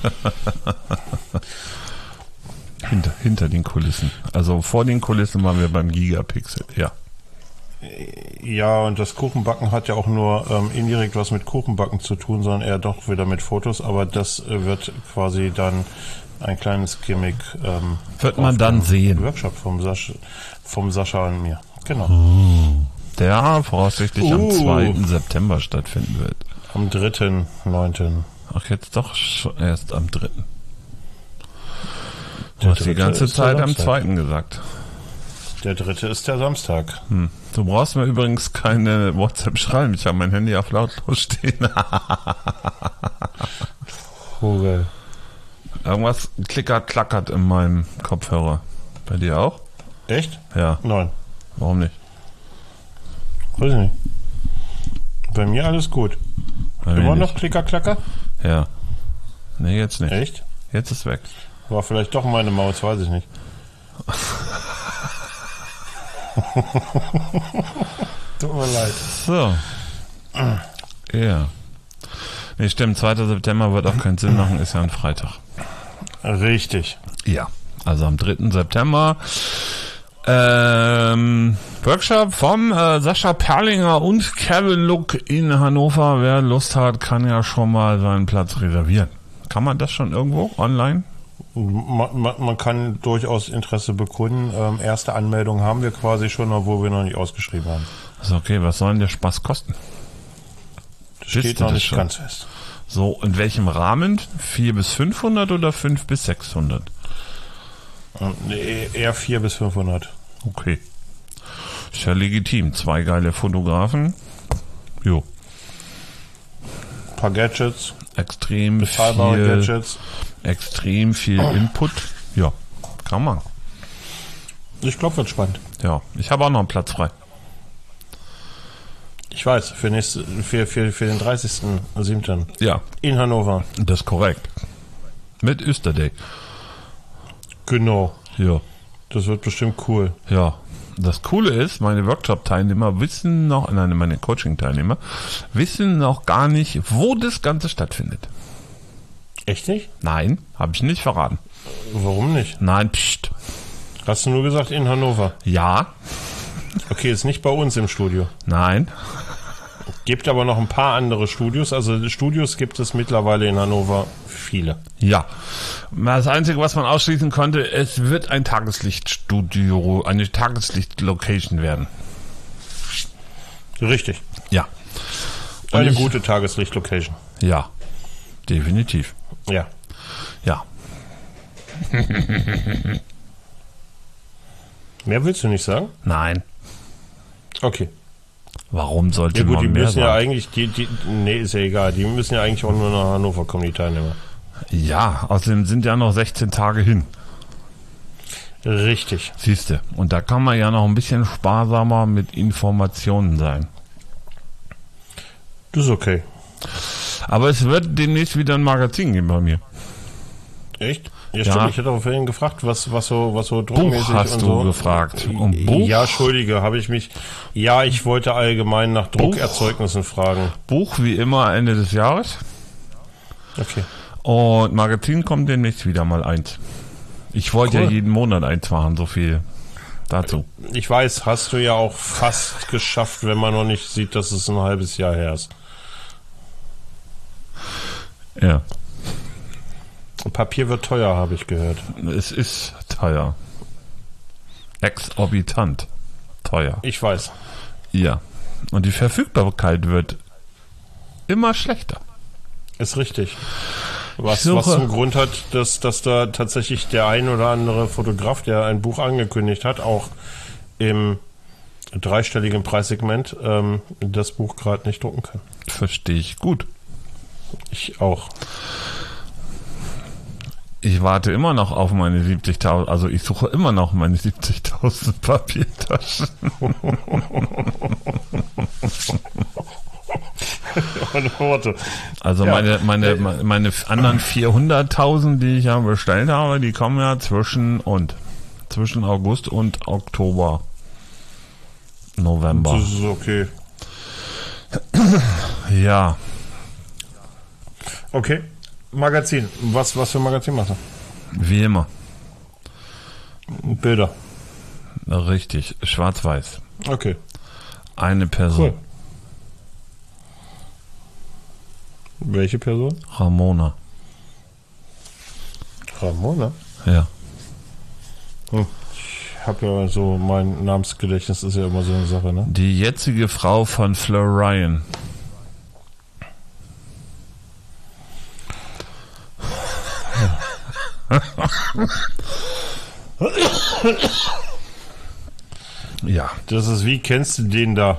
hinter, hinter den Kulissen. Also vor den Kulissen waren wir beim Gigapixel, ja. Ja, und das Kuchenbacken hat ja auch nur ähm, indirekt was mit Kuchenbacken zu tun, sondern eher doch wieder mit Fotos, aber das äh, wird quasi dann ein kleines Gimmick. Ähm, wird man dann sehen. Workshop vom Sascha, vom Sascha und mir. Genau. Oh, der voraussichtlich uh. am zweiten September stattfinden wird. Am dritten neunten Ach, jetzt doch schon erst am dritten Du hast die ganze Zeit am zweiten gesagt. Der dritte ist der Samstag. Hm. Du brauchst mir übrigens keine WhatsApp schreiben. Ich habe mein Handy auf lautlos stehen. Vogel. Irgendwas klickert, klackert in meinem Kopfhörer. Bei dir auch? Echt? Ja. Nein. Warum nicht? Weiß ich nicht. Bei mir alles gut. Bei Immer noch Klicker, Klacker? Ja. Nee, jetzt nicht. Echt? Jetzt ist weg. War vielleicht doch meine Maus, weiß ich nicht. Tut mir leid. So. Ja. Nee, stimmt. zweiter September wird auch keinen Sinn machen, ist ja ein Freitag. Richtig. Ja. Also am dritten September. Ähm, Workshop vom äh, Sascha Perlinger und Kevin Look in Hannover. Wer Lust hat, kann ja schon mal seinen Platz reservieren. Kann man das schon irgendwo online? Man, man, man kann durchaus Interesse bekunden. Ähm, erste Anmeldung haben wir quasi schon, obwohl wir noch nicht ausgeschrieben haben. Also okay, was soll denn der Spaß kosten? Das steht noch nicht ganz fest. So, in welchem Rahmen? vier bis fünfhundert oder fünf bis sechshundert? Nee, eher vier bis fünfhundert. Okay. Ist ja legitim. Zwei geile Fotografen. Jo. Ein paar Gadgets. Extrem viel, Gadgets. extrem viel Input. Ja, kann man. Ich glaube, wird spannend. Ja, ich habe auch noch einen Platz frei. Ich weiß, für, nächste, für, für, für den dreißigsten siebten Ja. In Hannover. Das ist korrekt. Mit Österday. Genau. Ja. Das wird bestimmt cool. Ja. Das Coole ist, meine Workshop-Teilnehmer wissen noch, nein, meine Coaching-Teilnehmer wissen noch gar nicht, wo das Ganze stattfindet. Echt nicht? Nein, habe ich nicht verraten. Warum nicht? Nein, pst. Hast du nur gesagt in Hannover? Ja. Okay, ist nicht bei uns im Studio. Nein. Gibt aber noch ein paar andere Studios. Also Studios gibt es mittlerweile in Hannover viele. Ja. Das Einzige, was man ausschließen konnte, es wird ein Tageslichtstudio, eine Tageslicht-Location werden. Richtig. Ja. Und eine ich, gute Tageslicht-Location. Ja. Definitiv. Ja. Ja. Mehr willst du nicht sagen? Nein. Okay. Warum sollte ja, gut, man die mehr müssen sagen? ja eigentlich, die, die, nee, ist ja egal, die müssen ja eigentlich auch nur nach Hannover kommen, die Teilnehmer. Ja, außerdem sind ja noch sechzehn Tage hin. Richtig. Siehste, und da kann man ja noch ein bisschen sparsamer mit Informationen sein. Das ist okay. Aber es wird demnächst wieder ein Magazin geben bei mir. Echt? Ja, Ja. stimmt. Ich hatte auch vorhin gefragt, was, was so, was so druckmäßig Buch hast und du so. gefragt. Um Buch? Ja, Entschuldige, habe ich mich. Ja, ich wollte allgemein nach Druckerzeugnissen fragen. Buch wie immer Ende des Jahres. Okay. Und Magazin kommt demnächst wieder mal eins. Ich wollte Cool. ja jeden Monat eins machen, so viel dazu. Ich weiß, hast du ja auch fast geschafft, wenn man noch nicht sieht, dass es ein halbes Jahr her ist. Ja. Papier wird teuer, habe ich gehört. Es ist teuer. Exorbitant teuer. Ich weiß. Ja. Und die Verfügbarkeit wird immer schlechter. Ist richtig. Was, Ich was suche- zum Grund hat, dass, dass da tatsächlich der ein oder andere Fotograf, der ein Buch angekündigt hat, auch im dreistelligen Preissegment ähm, das Buch gerade nicht drucken kann. Verstehe ich gut. Ich auch. Ich warte immer noch auf meine siebzigtausend, also ich suche immer noch meine siebzigtausend Papiertaschen. Warte. Also Ja. meine, meine, meine anderen vierhunderttausend, die ich ja bestellt habe, die kommen ja zwischen und zwischen August und Oktober, November. Das ist okay. Ja. Okay. Magazin. Was, was für ein Magazin machst du? Wie immer. Bilder. Richtig. Schwarz-Weiß. Okay. Eine Person. Cool. Welche Person? Ramona. Ramona? Ja. Hm. Ich habe ja so, mein Namensgedächtnis ist ja immer so eine Sache, ne? Die jetzige Frau von Fleur Ryan. Ja. Das ist wie, kennst du den da?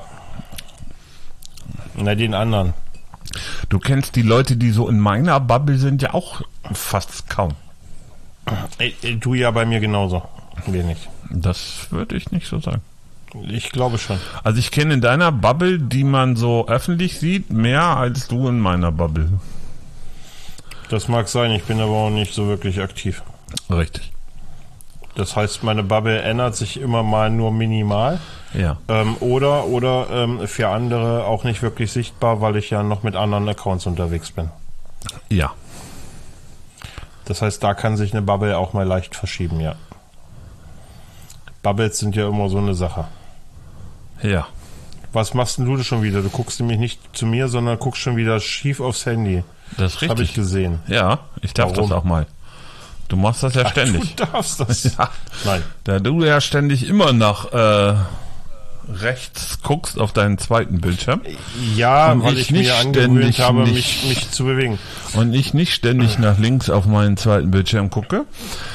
Na, den anderen. Du kennst die Leute, die so in meiner Bubble sind, ja auch fast kaum. Ey, ey, du ja bei mir genauso. Wenig. Das würde ich nicht so sagen. Ich glaube schon. Also ich kenne in deiner Bubble, die man so öffentlich sieht, mehr als du in meiner Bubble. Das mag sein, ich bin aber auch nicht so wirklich aktiv. Richtig. Das heißt, meine Bubble ändert sich immer mal nur minimal. Ja. Ähm, oder oder ähm, für andere auch nicht wirklich sichtbar, weil ich ja noch mit anderen Accounts unterwegs bin. Ja. Das heißt, da kann sich eine Bubble auch mal leicht verschieben, ja. Bubbles sind ja immer so eine Sache. Ja. Was machst denn du da schon wieder? Du guckst nämlich nicht zu mir, sondern guckst schon wieder schief aufs Handy. Das ist richtig. Habe ich gesehen. Ja, ich darf Warum? das auch mal. Du machst das ja Ach, ständig. du darfst das. Ja. Nein. Da du ja ständig immer nach äh, rechts guckst auf deinen zweiten Bildschirm. Ja, Und weil ich ich, mir nicht angewöhnt ständig habe, nicht- mich, mich zu bewegen. Und ich nicht ständig nach links auf meinen zweiten Bildschirm gucke,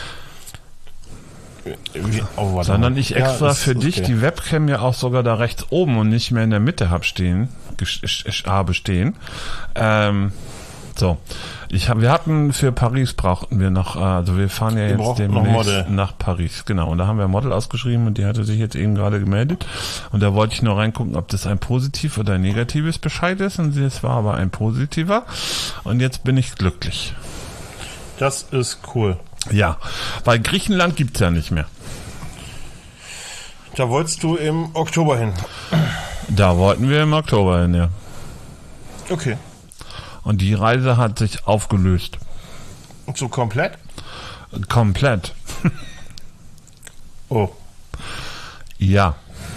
Wie, oh, warte sondern mal. ich Ja, extra ist für dich okay. die Webcam ja auch sogar da rechts oben und nicht mehr in der Mitte hab stehen, ges- sch- habe stehen. Ähm, so, ich hab, wir hatten für Paris brauchten wir noch, äh, also wir fahren ja Wir jetzt brauchten noch demnächst Model. nach Paris, genau. Und da haben wir ein Model ausgeschrieben und die hatte sich jetzt eben gerade gemeldet. Und da wollte ich nur reingucken, ob das ein positiv oder ein negatives Bescheid ist. Und es war aber ein positiver. Und jetzt bin ich glücklich. Das ist cool. Ja, weil Griechenland gibt's ja nicht mehr. Da wolltest du im Oktober hin. Da wollten wir im Oktober hin, ja. Okay. Und die Reise hat sich aufgelöst. Und so komplett? Komplett. Oh. Ja.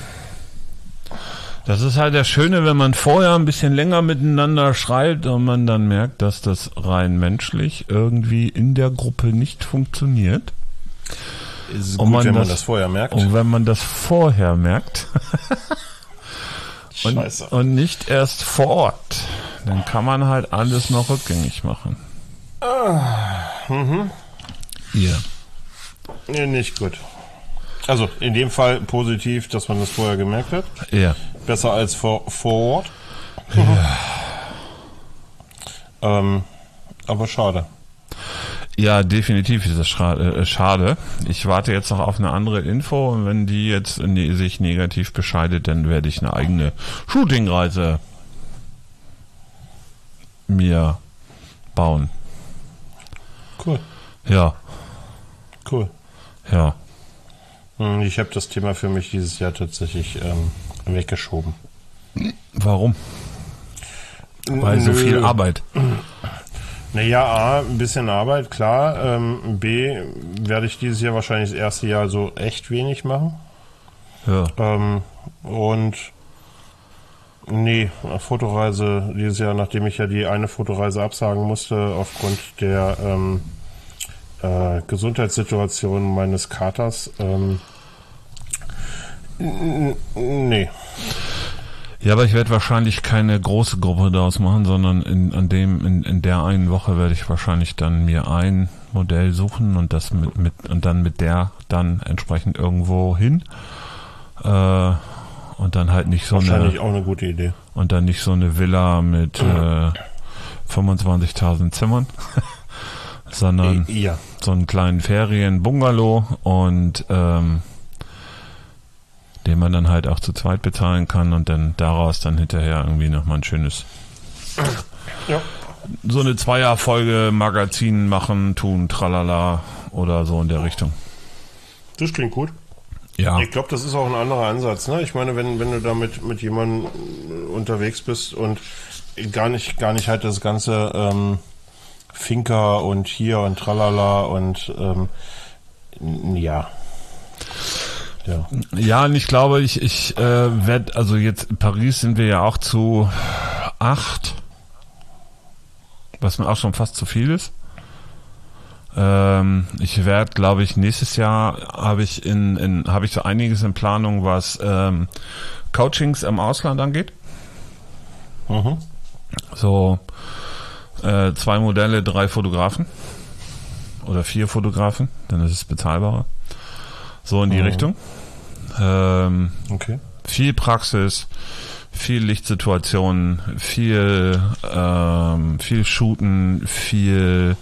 Das ist halt das Schöne, wenn man vorher ein bisschen länger miteinander schreibt und man dann merkt, dass das rein menschlich irgendwie in der Gruppe nicht funktioniert. Ist Und gut, man wenn man das- das vorher merkt. Und wenn man das vorher merkt und, Scheiße. und nicht erst vor Ort, dann kann man halt alles noch rückgängig machen. Mhm. Ja. Nee, nicht gut. Also in dem Fall positiv, dass man das vorher gemerkt hat. Ja. Besser als vor, vor Ort. ähm, aber schade. Ja, definitiv ist das schade, äh, schade. Ich warte jetzt noch auf eine andere Info und wenn die jetzt ne, sich negativ bescheidet, dann werde ich eine eigene Shootingreise mir bauen. Cool. Ja, Cool. ja. Hm, Ich habe das Thema für mich dieses Jahr tatsächlich ähm, weggeschoben. Warum? Weil so Nö. viel Arbeit. Naja, A, ein bisschen Arbeit, klar. Ähm, B, werde ich dieses Jahr wahrscheinlich das erste Jahr so echt wenig machen. Ja. Ähm, und nee, Fotoreise dieses Jahr, nachdem ich ja die eine Fotoreise absagen musste, aufgrund der ähm, äh, Gesundheitssituation meines Katers. Ähm, n- n- nee. Ja, aber ich werde wahrscheinlich keine große Gruppe daraus machen, sondern in, an dem, in, in der einen Woche werde ich wahrscheinlich dann mir ein Modell suchen und das mit, mit und dann mit der dann entsprechend irgendwo hin. Äh, und dann halt nicht so Wahrscheinlich eine auch eine gute Idee. und dann nicht so eine Villa mit äh, fünfundzwanzigtausend Zimmern, sondern Ja. so einen kleinen Ferien-Bungalow und ähm, den man dann halt auch zu zweit bezahlen kann und dann daraus dann hinterher irgendwie nochmal ein schönes Ja. so eine Zweierfolge Magazin machen, tun, tralala oder so in der Richtung. Das klingt gut. Ja. Ich glaube, das ist auch ein anderer Ansatz. Ne? Ich meine, wenn, wenn du da mit, mit jemandem unterwegs bist und gar nicht, gar nicht halt das ganze ähm, Finca und hier und tralala und ähm, ja. Ja. Ja, und ich glaube, ich, ich äh, werde, also jetzt in Paris sind wir ja auch zu acht, was mir auch schon fast zu viel ist. Ähm, ich werde, glaube ich, nächstes Jahr habe ich in, in habe ich so einiges in Planung, was ähm, Coachings im Ausland angeht. Mhm. So äh, zwei Modelle, drei Fotografen oder vier Fotografen, dann ist es bezahlbarer. So in die mhm. Richtung. Ähm, okay. Viel Praxis, viel Lichtsituationen, viel ähm, viel Shooten, viel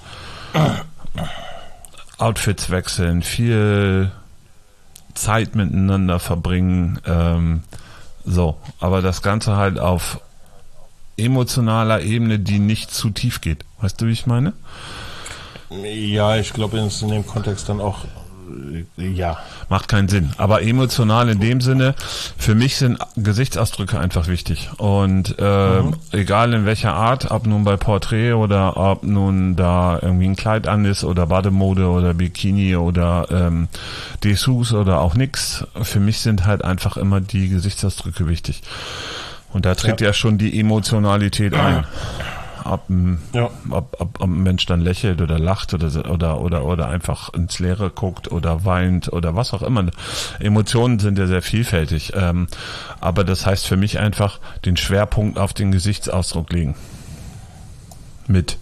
Outfits wechseln, viel Zeit miteinander verbringen. Ähm, so, aber das Ganze halt auf emotionaler Ebene, die nicht zu tief geht. Weißt du, wie ich meine? Ja, ich glaube, in dem Kontext dann auch, äh, ja. Macht keinen Sinn. Aber emotional in dem Sinne, für mich sind Gesichtsausdrücke einfach wichtig. Und äh, mhm. egal in welcher Art, ob nun bei Porträt oder ob nun da irgendwie ein Kleid an ist oder Bademode oder Bikini oder ähm, Dessous oder auch nix, für mich sind halt einfach immer die Gesichtsausdrücke wichtig. Und da tritt ja, ja schon die Emotionalität ein. Ob ein, ja. ob, ob, ob ein Mensch dann lächelt oder lacht oder, oder, oder, oder einfach ins Leere guckt oder weint oder was auch immer. Emotionen sind ja sehr vielfältig. Ähm, aber das heißt für mich einfach den Schwerpunkt auf den Gesichtsausdruck legen. Mit.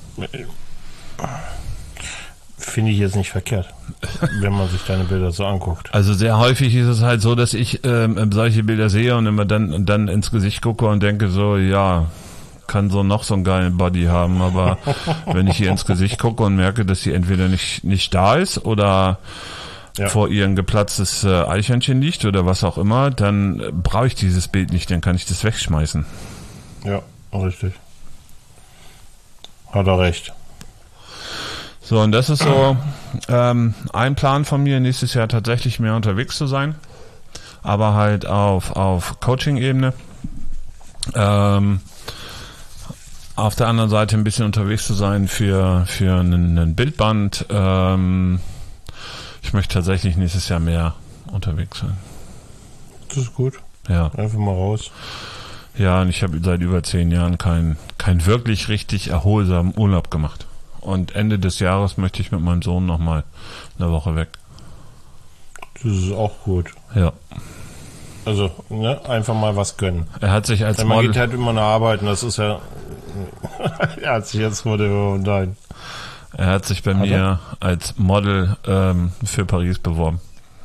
Finde ich jetzt nicht verkehrt, wenn man sich deine Bilder so anguckt. Also sehr häufig ist es halt so, dass ich ähm, solche Bilder sehe und immer dann, dann ins Gesicht gucke und denke so, ja, kann so noch so einen geilen Body haben, aber wenn ich ihr ins Gesicht gucke und merke, dass sie entweder nicht, nicht da ist oder ja. vor ihr ein geplatztes äh, Eichhörnchen liegt oder was auch immer, dann äh, brauche ich dieses Bild nicht, dann kann ich das wegschmeißen. Ja, richtig. Hat er recht. So, und das ist so ähm, ein Plan von mir, nächstes Jahr tatsächlich mehr unterwegs zu sein, aber halt auf, auf Coaching-Ebene. Ähm, auf der anderen Seite ein bisschen unterwegs zu sein für, für einen, einen Bildband. Ähm, ich möchte tatsächlich nächstes Jahr mehr unterwegs sein. Das ist gut. Ja. Einfach mal raus. Ja, und ich habe seit über zehn Jahren keinen kein wirklich richtig erholsamen Urlaub gemacht. Und Ende des Jahres möchte ich mit meinem Sohn nochmal eine Woche weg. Das ist auch gut. Ja. Also, ne, einfach mal was gönnen. Er hat sich als Weil man Model... geht halt immer nach arbeiten, das ist ja... er hat sich jetzt wurde... Nein. Er hat sich bei hat mir er? als Model ähm, für Paris beworben.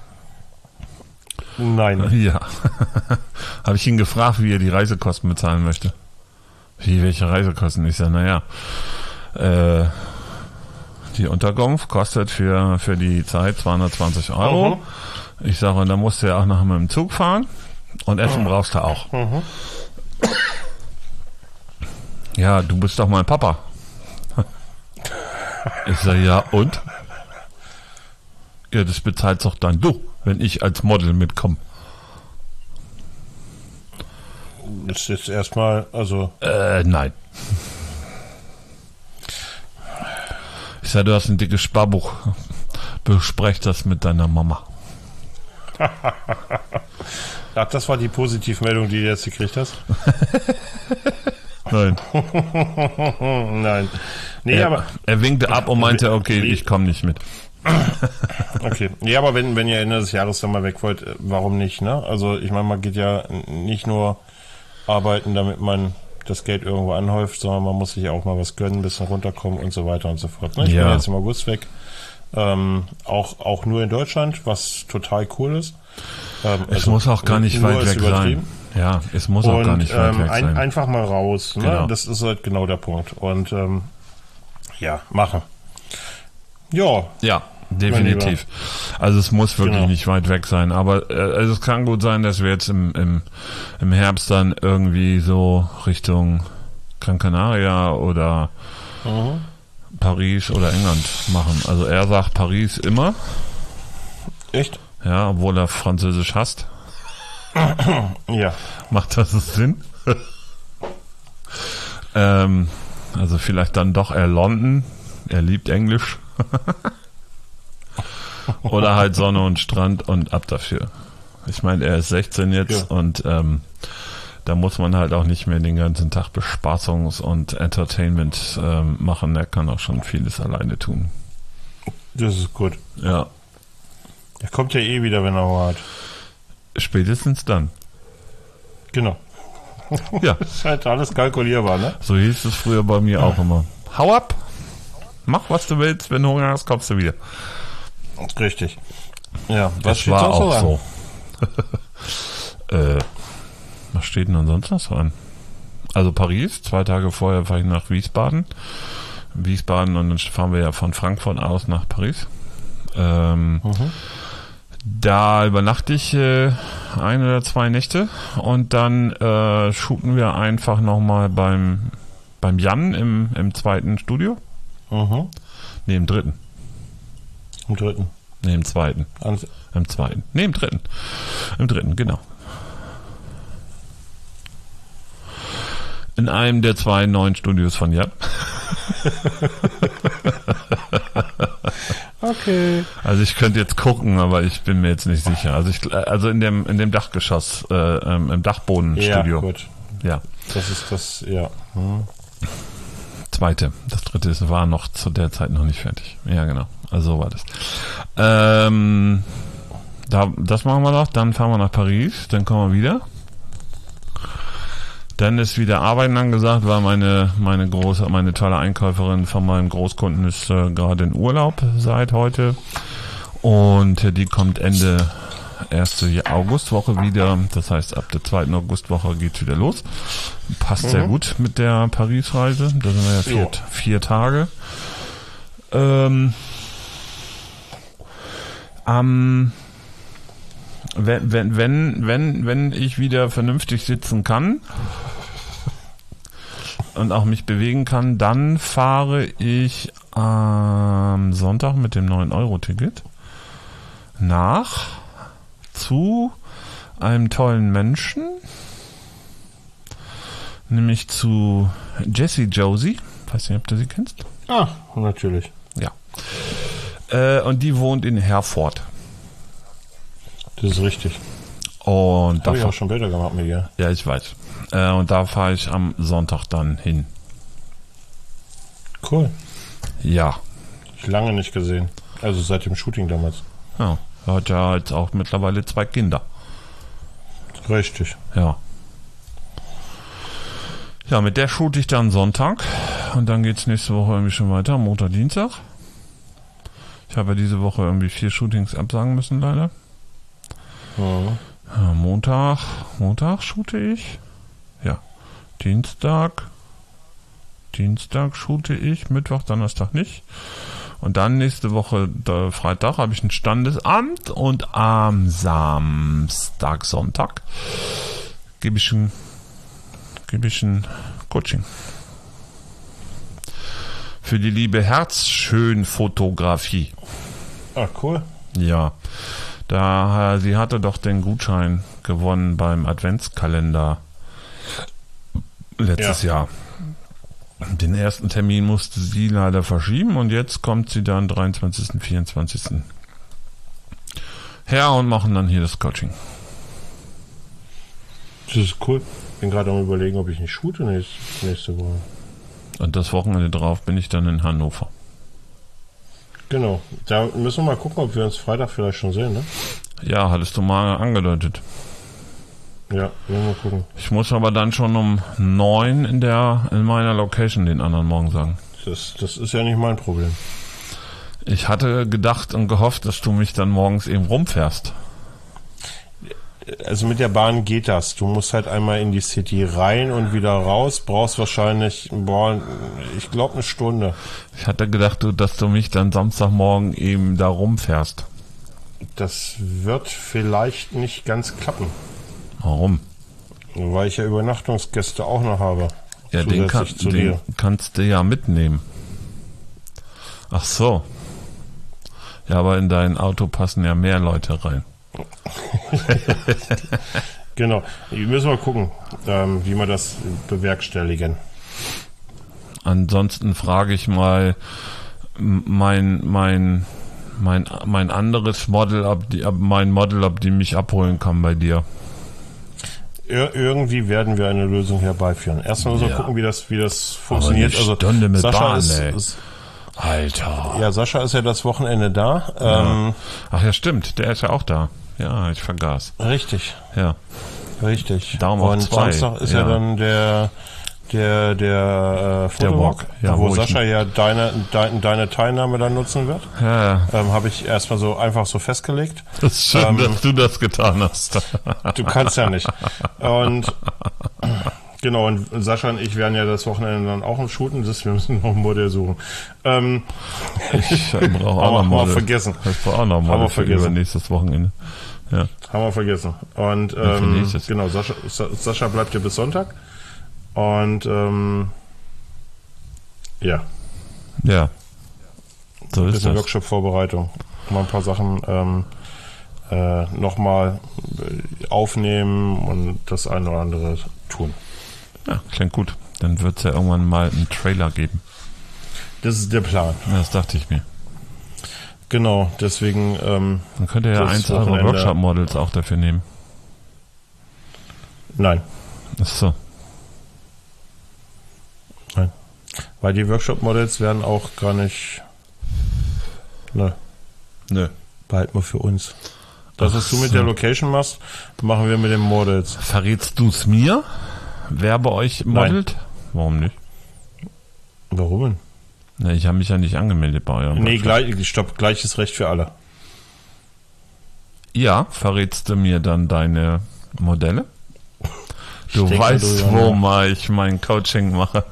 Nein. Ja. Habe ich ihn gefragt, wie er die Reisekosten bezahlen möchte. Wie, welche Reisekosten? Ich sage, naja... Äh, die Unterkunft kostet für, für die Zeit zweihundertzwanzig Euro. Mhm. Ich sage, und dann musst du ja auch noch mit dem Zug fahren und Essen mhm. brauchst du auch. Mhm. Ja, du bist doch mein Papa. Ich sage, ja, und? Ja, das bezahlst doch dann du, wenn ich als Model mitkomme. Das ist jetzt erstmal, also... Äh, nein. Ich sage, du hast ein dickes Sparbuch. Besprech das mit deiner Mama. Ach, das war die Positivmeldung, die du jetzt gekriegt hast? Nein. Nein. Nee, er, aber... Er winkte ab und meinte, okay, ich komme nicht mit. Okay. Nee, aber wenn, wenn ihr Ende des Jahres dann mal weg wollt, warum nicht, ne? Also, ich meine, man geht ja nicht nur arbeiten, damit man das Geld irgendwo anhäuft, sondern man muss sich auch mal was gönnen, ein bisschen runterkommen und so weiter und so fort. Ne? Ich ja. bin jetzt im August weg. Ähm, auch, auch nur in Deutschland, was total cool ist. Ähm, es also muss auch gar nicht weit weg sein. Ja, es muss auch und, gar nicht weit ähm, weg sein. Ein, einfach mal raus. Ne? Genau. Das ist halt genau der Punkt. Und ähm, ja, machen. Ja. Ja. Definitiv. Also es muss wirklich genau. nicht weit weg sein, aber äh, also es kann gut sein, dass wir jetzt im, im, im Herbst dann irgendwie so Richtung Gran Canaria oder mhm. Paris oder England machen. Also er sagt Paris immer. Echt? Ja, obwohl er Französisch hasst. Ja. Macht das Sinn? ähm, also vielleicht dann doch eher London. Er liebt Englisch. Oder halt Sonne und Strand und ab dafür. Ich meine, er ist sechzehn jetzt ja. und ähm, da muss man halt auch nicht mehr den ganzen Tag Bespaßungs- und Entertainment ähm, machen. Er kann auch schon vieles alleine tun. Das ist gut. Ja. Er kommt ja eh wieder, wenn er hat. Spätestens dann. Genau. Ja. Das ist halt alles kalkulierbar, ne? So hieß es früher bei mir auch immer. Hau ab! Mach, was du willst, wenn du Hunger hast, kommst du wieder. Richtig. Ja, was das war auch so. äh, was steht denn ansonsten noch so an? Also Paris, zwei Tage vorher fahre ich nach Wiesbaden. Wiesbaden und dann fahren wir ja von Frankfurt aus nach Paris. Ähm, mhm. Da übernachte ich äh, ein oder zwei Nächte und dann äh, shooten wir einfach nochmal beim, beim Jan im, im zweiten Studio. Mhm. Ne, im dritten. Im dritten? Ne, im zweiten. Ans- Im zweiten. Ne, im dritten. Im dritten, genau. In einem der zwei neuen Studios von Jan. Okay. Also ich könnte jetzt gucken, aber ich bin mir jetzt nicht sicher. Also ich, also in dem in dem Dachgeschoss, äh, ähm, im Dachbodenstudio. Ja, gut. Ja. Das ist das, ja. Hm. Zweite. Das dritte ist, war noch zu der Zeit noch nicht fertig. Ja, genau. Also so war das. Ähm, da, das machen wir noch. Dann fahren wir nach Paris. Dann kommen wir wieder. Dann ist wieder Arbeiten angesagt, weil meine meine große, meine tolle Einkäuferin von meinem Großkunden ist äh, gerade in Urlaub seit heute und äh, die kommt Ende erste Augustwoche wieder. Das heißt, ab der zweiten Augustwoche geht's wieder los. Passt mhm. sehr gut mit der Paris-Reise. Da sind wir ja vier, vier Tage. Ähm, am Wenn, wenn, wenn, wenn, wenn ich wieder vernünftig sitzen kann und auch mich bewegen kann, dann fahre ich am Sonntag mit dem neun Euro Ticket nach zu einem tollen Menschen, nämlich zu Jessie Josie. Weiß nicht, ob du sie kennst. Ah, natürlich. Ja. Äh, und die wohnt in Herford. Das ist richtig. Und habe ich auch schon Bilder gemacht mit ihr. Ja, ich weiß. Äh, und da fahre ich am Sonntag dann hin. Cool. Ja. Ich lange nicht gesehen. Also seit dem Shooting damals. Ja. Er hat ja jetzt auch mittlerweile zwei Kinder. Richtig. Ja. Ja, mit der shoot ich dann Sonntag. Und dann geht's nächste Woche irgendwie schon weiter. Montag, Dienstag. Ich habe ja diese Woche irgendwie vier Shootings absagen müssen, leider. Mhm. Ja, Montag, Montag shoote ich. Ja. Dienstag. Dienstag shoote ich. Mittwoch, Donnerstag nicht. Und dann nächste Woche, da, Freitag, habe ich ein Standesamt. Und am Samstag, Sonntag gebe ich ein, gebe ich ein Coaching. Für die liebe Herzschön-Fotografie. Ah, cool. Ja. Da, sie hatte doch den Gutschein gewonnen beim Adventskalender letztes ja. Jahr. Den ersten Termin musste sie leider verschieben und jetzt kommt sie dann dreiundzwanzigsten, vierundzwanzigsten her und machen dann hier das Coaching. Das ist cool. Bin gerade am Überlegen, ob ich nicht shoote nächste, nächste Woche. Und das Wochenende drauf bin ich dann in Hannover. Genau. Da müssen wir mal gucken, ob wir uns Freitag vielleicht schon sehen, ne? Ja, hattest du mal angedeutet. Ja, wir mal gucken. Ich muss aber dann schon um neun in der in meiner Location den anderen Morgen sagen. Das, das ist ja nicht mein Problem. Ich hatte gedacht und gehofft, dass du mich dann morgens eben rumfährst. Also mit der Bahn geht das. Du musst halt einmal in die City rein und wieder raus. Brauchst wahrscheinlich, boah, ich glaube eine Stunde. Ich hatte gedacht, du, dass du mich dann Samstagmorgen eben da rumfährst. Das wird vielleicht nicht ganz klappen. Warum? Weil ich ja Übernachtungsgäste auch noch habe. Ja, den, kann, zu den dir. kannst du ja mitnehmen. Ach so. Ja, aber in dein Auto passen ja mehr Leute rein. Genau. Wir müssen mal gucken, ähm, wie wir das bewerkstelligen. Ansonsten frage ich mal mein mein mein mein anderes Model, ob die ob mein Model, ob die mich abholen kann bei dir. Ir- irgendwie werden wir eine Lösung herbeiführen. Erstmal müssen wir Ja. gucken, wie das wie das funktioniert. Aber eine Also Stunde mit Sascha Bahn, ist, ey. ist Alter. ja Sascha ist ja das Wochenende da. Ähm, Ach ja, stimmt. Der ist ja auch da. Ja, ich vergaß. Richtig, Ja. richtig. Daumen auf Und zwei. Samstag ist ja, Ja. dann der der der äh, Fotowalk, Walk, ja, wo wo ich- Sascha ja deine, deine deine Teilnahme dann nutzen wird. Ja, Ähm, Habe ich erstmal so einfach so festgelegt. das ist schön, Ähm, dass du das getan hast. Du kannst ja nicht. Und genau, und Sascha und ich werden ja das Wochenende dann auch im Shooten, das wir müssen noch ein Modell suchen. Ähm, Ich brauche Haben wir- auch haben noch wir Model. vergessen. Ich brauche auch noch Haben mal wir für vergessen. übernächstes Wochenende. Ja. haben wir vergessen. Und für ähm, nächstes. genau, Sascha, Sa- Sascha bleibt hier bis Sonntag. Und ähm, ja, Ja. So ein ist bisschen das. Workshop-Vorbereitung. Mal ein paar Sachen ähm, äh, nochmal aufnehmen und das eine oder andere tun. Ja, klingt gut. Dann wird es ja irgendwann mal einen Trailer geben. Das ist der Plan. Ja, das dachte ich mir. Genau, deswegen ähm, Dann könnt ihr ja Das eins eurer Wochenende- Workshop-Models auch dafür nehmen. nein. Ach so. Nein. Weil die Workshop-Models werden auch gar nicht. Ne, Nö. behalten wir für uns. Das, Ach was du mit so. der Location machst, machen wir mit den Models. Verrätst du es mir? Wer bei euch modelt? Warum nicht? Warum denn? Na, ich habe mich ja nicht angemeldet bei eurem Nee, Workshop. gleich, stopp, gleiches Recht für alle. Ja, verrätst du mir dann deine Modelle? Du Ich denk weißt, darüber wo nach. mal ich mein Coaching mache.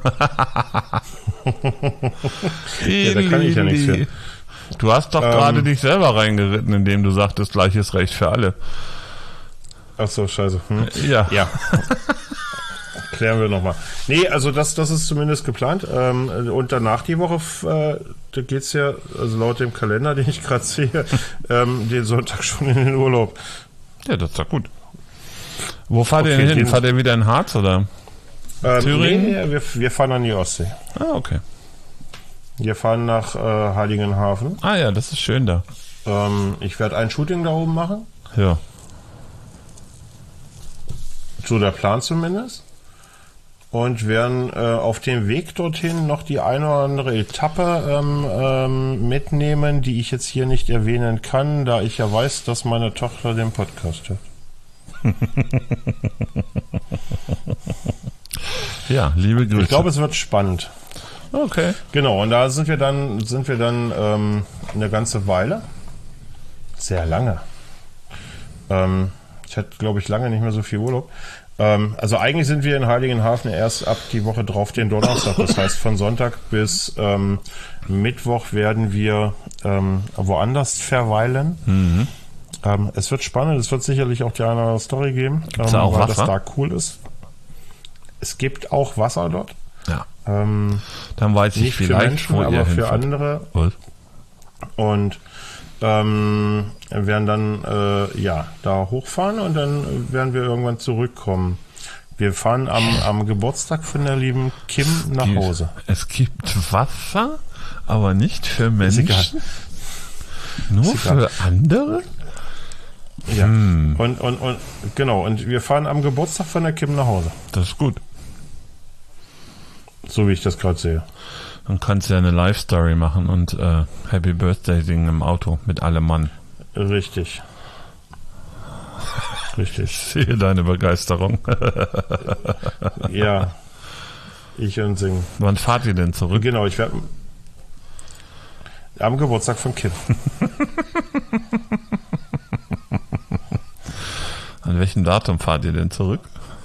Ja, da kann ich ja nichts für. Du hast doch Ähm. gerade dich selber reingeritten, indem du sagtest, gleiches Recht für alle. Ach so, scheiße. Hm. Ja. Ja. Klären wir nochmal. Nee, also das, das ist zumindest geplant. Ähm, und danach die Woche, f- äh, da geht's ja, also laut dem Kalender, den ich gerade sehe, ähm, den Sonntag schon in den Urlaub. Ja, das ist doch gut. Wo fahrt ihr Okay, denn hin? den- Fahrt ihr wieder in Harz oder? Ähm, Thüringen? Nee, wir, wir fahren an die Ostsee. Ah, okay. Wir fahren nach äh, Heiligenhafen. Ah ja, das ist schön da. Ähm, ich werde ein Shooting da oben machen. Ja. So der Plan zumindest. Und werden äh, auf dem Weg dorthin noch die eine oder andere Etappe ähm, ähm, mitnehmen, die ich jetzt hier nicht erwähnen kann, da ich ja weiß, dass meine Tochter den Podcast hört. Ja, liebe Grüße. Ich glaube, es wird spannend. okay. Genau, und da sind wir dann, sind wir dann ähm, eine ganze Weile. Sehr lange. Ähm, ich hatte, glaube ich, lange nicht mehr so viel Urlaub. Ähm, also eigentlich sind wir in Heiligenhafen erst ab die Woche drauf, den Donnerstag. Das heißt, von Sonntag bis ähm, Mittwoch werden wir ähm, woanders verweilen. Mhm. Ähm, es wird spannend, es wird sicherlich auch die eine oder andere Story geben, Gibt's da auch weil Wasser? das da cool ist. Es gibt auch Wasser dort. Ja. Ähm, Dann weiß ich nicht für vielleicht, Menschen, wo ihr aber für hinfahrt. andere. Was? Und ähm, werden dann äh, ja da hochfahren und dann werden wir irgendwann zurückkommen. Wir fahren am, am Geburtstag von der lieben Kim nach Die- Hause. Es gibt Wasser, aber nicht für Menschen. egal. Nur Ist egal. für andere? Ja. Hm. Und, und, und genau, und wir fahren am Geburtstag von der Kim nach Hause. Das ist gut. So wie ich das gerade sehe. Dann kannst du ja eine Live-Story machen und äh, Happy Birthday singen im Auto mit allem Mann. Richtig. Richtig. Ich sehe deine Begeisterung. Ja. Ich und singen. Wann fahrt ihr denn zurück? Genau, ich werde am Geburtstag von Kim. An welchem Datum fahrt ihr denn zurück?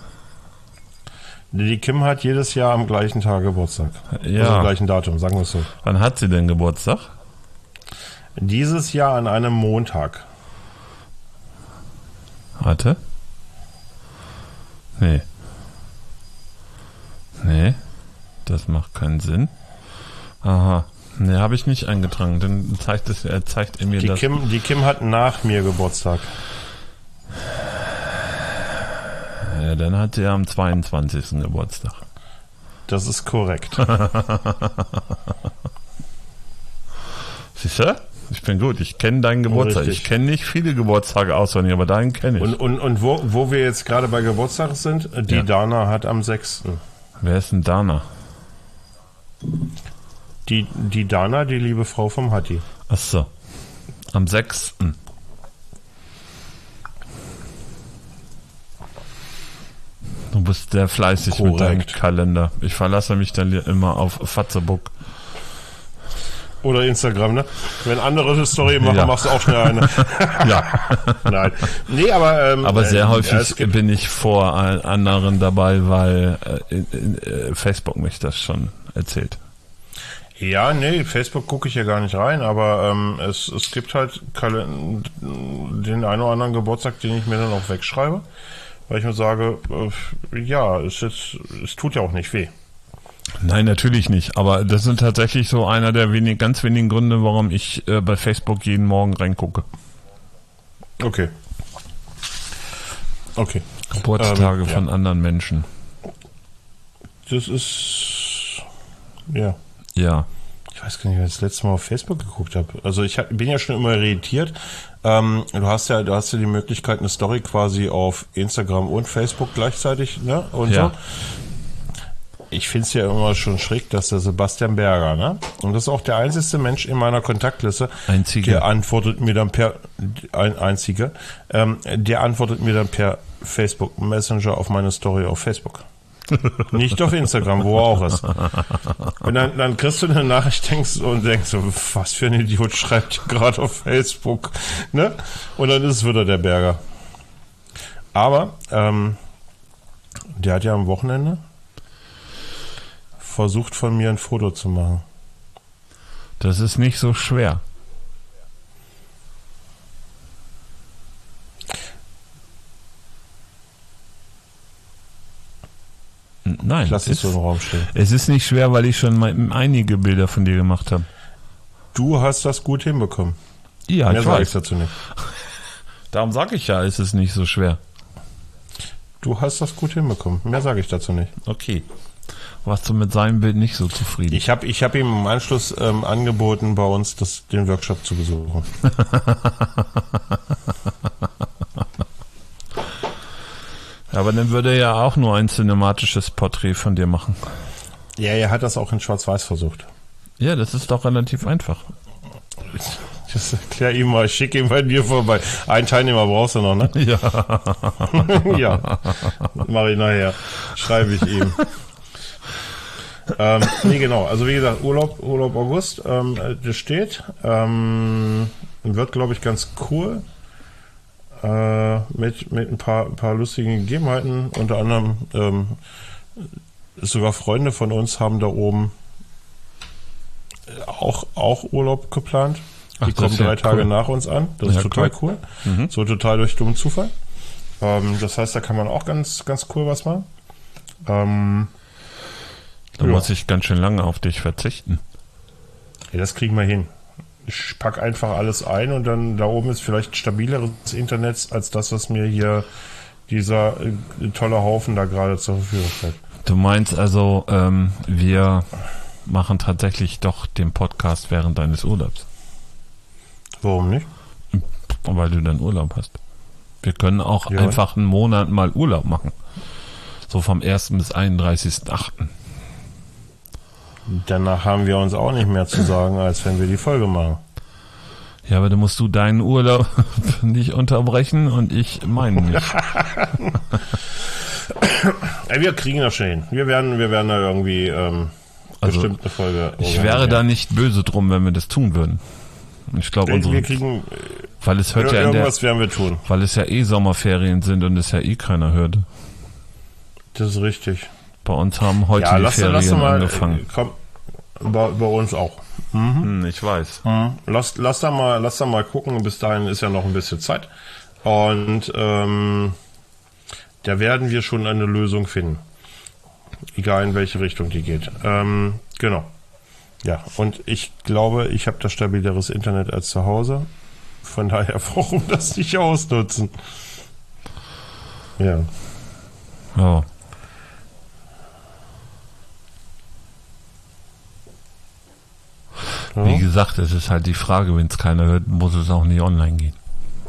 Die Kim hat jedes Jahr am gleichen Tag Geburtstag. Ja. Also am gleichen Datum, sagen wir es so. Wann hat sie denn Geburtstag? Dieses Jahr an einem Montag. Warte. Nee. Nee. Das macht keinen Sinn. Aha. Nee, habe ich nicht eingetragen. Dann zeigt es, er zeigt er mir Die das. Kim, die Kim hat nach mir Geburtstag. Ja, dann hat sie ja am zweiundzwanzigsten Geburtstag. Das ist korrekt. Siehst du? Ich bin gut. Ich kenne deinen Geburtstag. Richtig. Ich kenne nicht viele Geburtstage auswendig, aber deinen kenne ich. Und, und, und wo, wo wir jetzt gerade bei Geburtstag sind, die Ja. Dana hat am sechsten Wer ist denn Dana? Die, die Dana, die liebe Frau vom Hatti. Ach so. Am sechsten Du bist sehr fleißig Korrekt. mit deinem Kalender. Ich verlasse mich dann immer auf Fatzebook. Oder Instagram, ne? Wenn andere eine Story machen, Ja. machst du auch schnell eine. Ja. Nein. Nee, aber... Ähm, Aber sehr äh, häufig ja, es gibt- bin ich vor allen anderen dabei, weil äh, in, in, äh, Facebook mich das schon erzählt. Ja, nee, Facebook gucke ich ja gar nicht rein, aber ähm, es, es gibt halt Kalen- den einen oder anderen Geburtstag, den ich mir dann auch wegschreibe, weil ich mir sage, äh, ja, es, ist, es tut ja auch nicht weh. Nein, natürlich nicht. Aber das sind tatsächlich so einer der wenig, ganz wenigen Gründe, warum ich äh, bei Facebook jeden Morgen reingucke. Okay. Okay. Geburtstage Ähm, ja. von anderen Menschen. Das ist... Ja. Ja. Ich weiß gar nicht, wer ich das letzte Mal auf Facebook geguckt habe. Also ich hab, bin ja schon immer irritiert. Ähm, du hast ja, du hast ja die Möglichkeit, eine Story quasi auf Instagram und Facebook gleichzeitig, ne? Und Ja. so. Ich finde es ja immer schon schräg, dass der Sebastian Berger, ne? Und das ist auch der einzige Mensch in meiner Kontaktliste, Einzige. der antwortet mir dann per ein einziger, ähm, der antwortet mir dann per Facebook Messenger auf meine Story auf Facebook. Nicht auf Instagram, wo er auch ist. Und dann, dann kriegst du eine Nachricht denkst, und denkst so, was für ein Idiot schreibt gerade auf Facebook, ne? Und dann ist es wieder der Berger. Aber ähm, der hat ja am Wochenende versucht, von mir ein Foto zu machen. Das ist nicht so schwer. N- Nein, Lass es es, so im Raum stehen. es ist nicht schwer, weil ich schon mal einige Bilder von dir gemacht habe. Du hast das gut hinbekommen. Ja, Mehr ich sage ich weiß. dazu nicht. Darum sage ich ja, es ist nicht so schwer. Du hast das gut hinbekommen. Mehr sage ich dazu nicht. Okay. Warst du mit seinem Bild nicht so zufrieden? Ich habe ich hab ihm im Anschluss ähm, angeboten, bei uns das, den Workshop zu besuchen. Aber dann würde er ja auch nur ein cinematisches Porträt von dir machen. Ja, er hat das auch in Schwarz-Weiß versucht. Ja, das ist doch relativ einfach. Das erklär ihm mal, ich schicke ihn bei dir vorbei. Einen Teilnehmer brauchst du noch, ne? Ja. Ja, mache ich nachher. Schreibe ich ihm. ähm, nee, genau. Also wie gesagt, Urlaub, Urlaub August, ähm, das steht. Ähm, wird, glaube ich, ganz cool. Äh, mit, mit ein paar, ein paar lustigen Gegebenheiten. Unter anderem ähm, sogar Freunde von uns haben da oben auch, auch Urlaub geplant. Ach, Die das kommen ist ja drei Tage cool. nach uns an. Das Ja, ist total cool. Mhm. So total durch dummen Zufall. Ähm, das heißt, da kann man auch ganz, ganz cool was machen. Ähm, Da Ja. muss ich ganz schön lange auf dich verzichten. ja, das kriegen wir hin. Ich pack einfach alles ein und dann da oben ist vielleicht stabileres Internet als das, was mir hier dieser äh, tolle Haufen da gerade zur Verfügung stellt. Du meinst also, ähm, wir machen tatsächlich doch den Podcast während deines Urlaubs, Warum nicht? weil du dann Urlaub hast. Wir können auch Ja. einfach einen Monat mal Urlaub machen. So vom ersten bis einunddreißigsten achten Danach haben wir uns auch nicht mehr zu sagen, als wenn wir die Folge machen. Ja, aber dann musst du deinen Urlaub nicht unterbrechen und ich meinen nicht. Ja, wir kriegen das schon hin. Wir werden, wir werden da irgendwie ähm, Also, bestimmt eine Folge. Ich wäre da nicht böse drum, wenn wir das tun würden. Ich glaube, Wir, unsere, wir kriegen weil es hört ir- ja in der, irgendwas werden wir tun. weil es ja eh Sommerferien sind und es ja eh keiner hört. Das ist richtig. Bei uns haben heute Ja, die lass, Ferien lass doch mal. angefangen. äh, Komm, bei, bei uns auch. Hm, ich weiß. Lass, lass da mal, lass da mal gucken. Bis dahin ist ja noch ein bisschen Zeit. Und ähm, da werden wir schon eine Lösung finden. Egal in welche Richtung die geht. Ähm, genau. Ja, und ich glaube, ich habe da stabileres Internet als zu Hause. Von daher, warum das nicht ausnutzen? Ja. Ja. Ja. Wie gesagt, es ist halt die Frage, wenn es keiner hört, muss es auch nicht online gehen.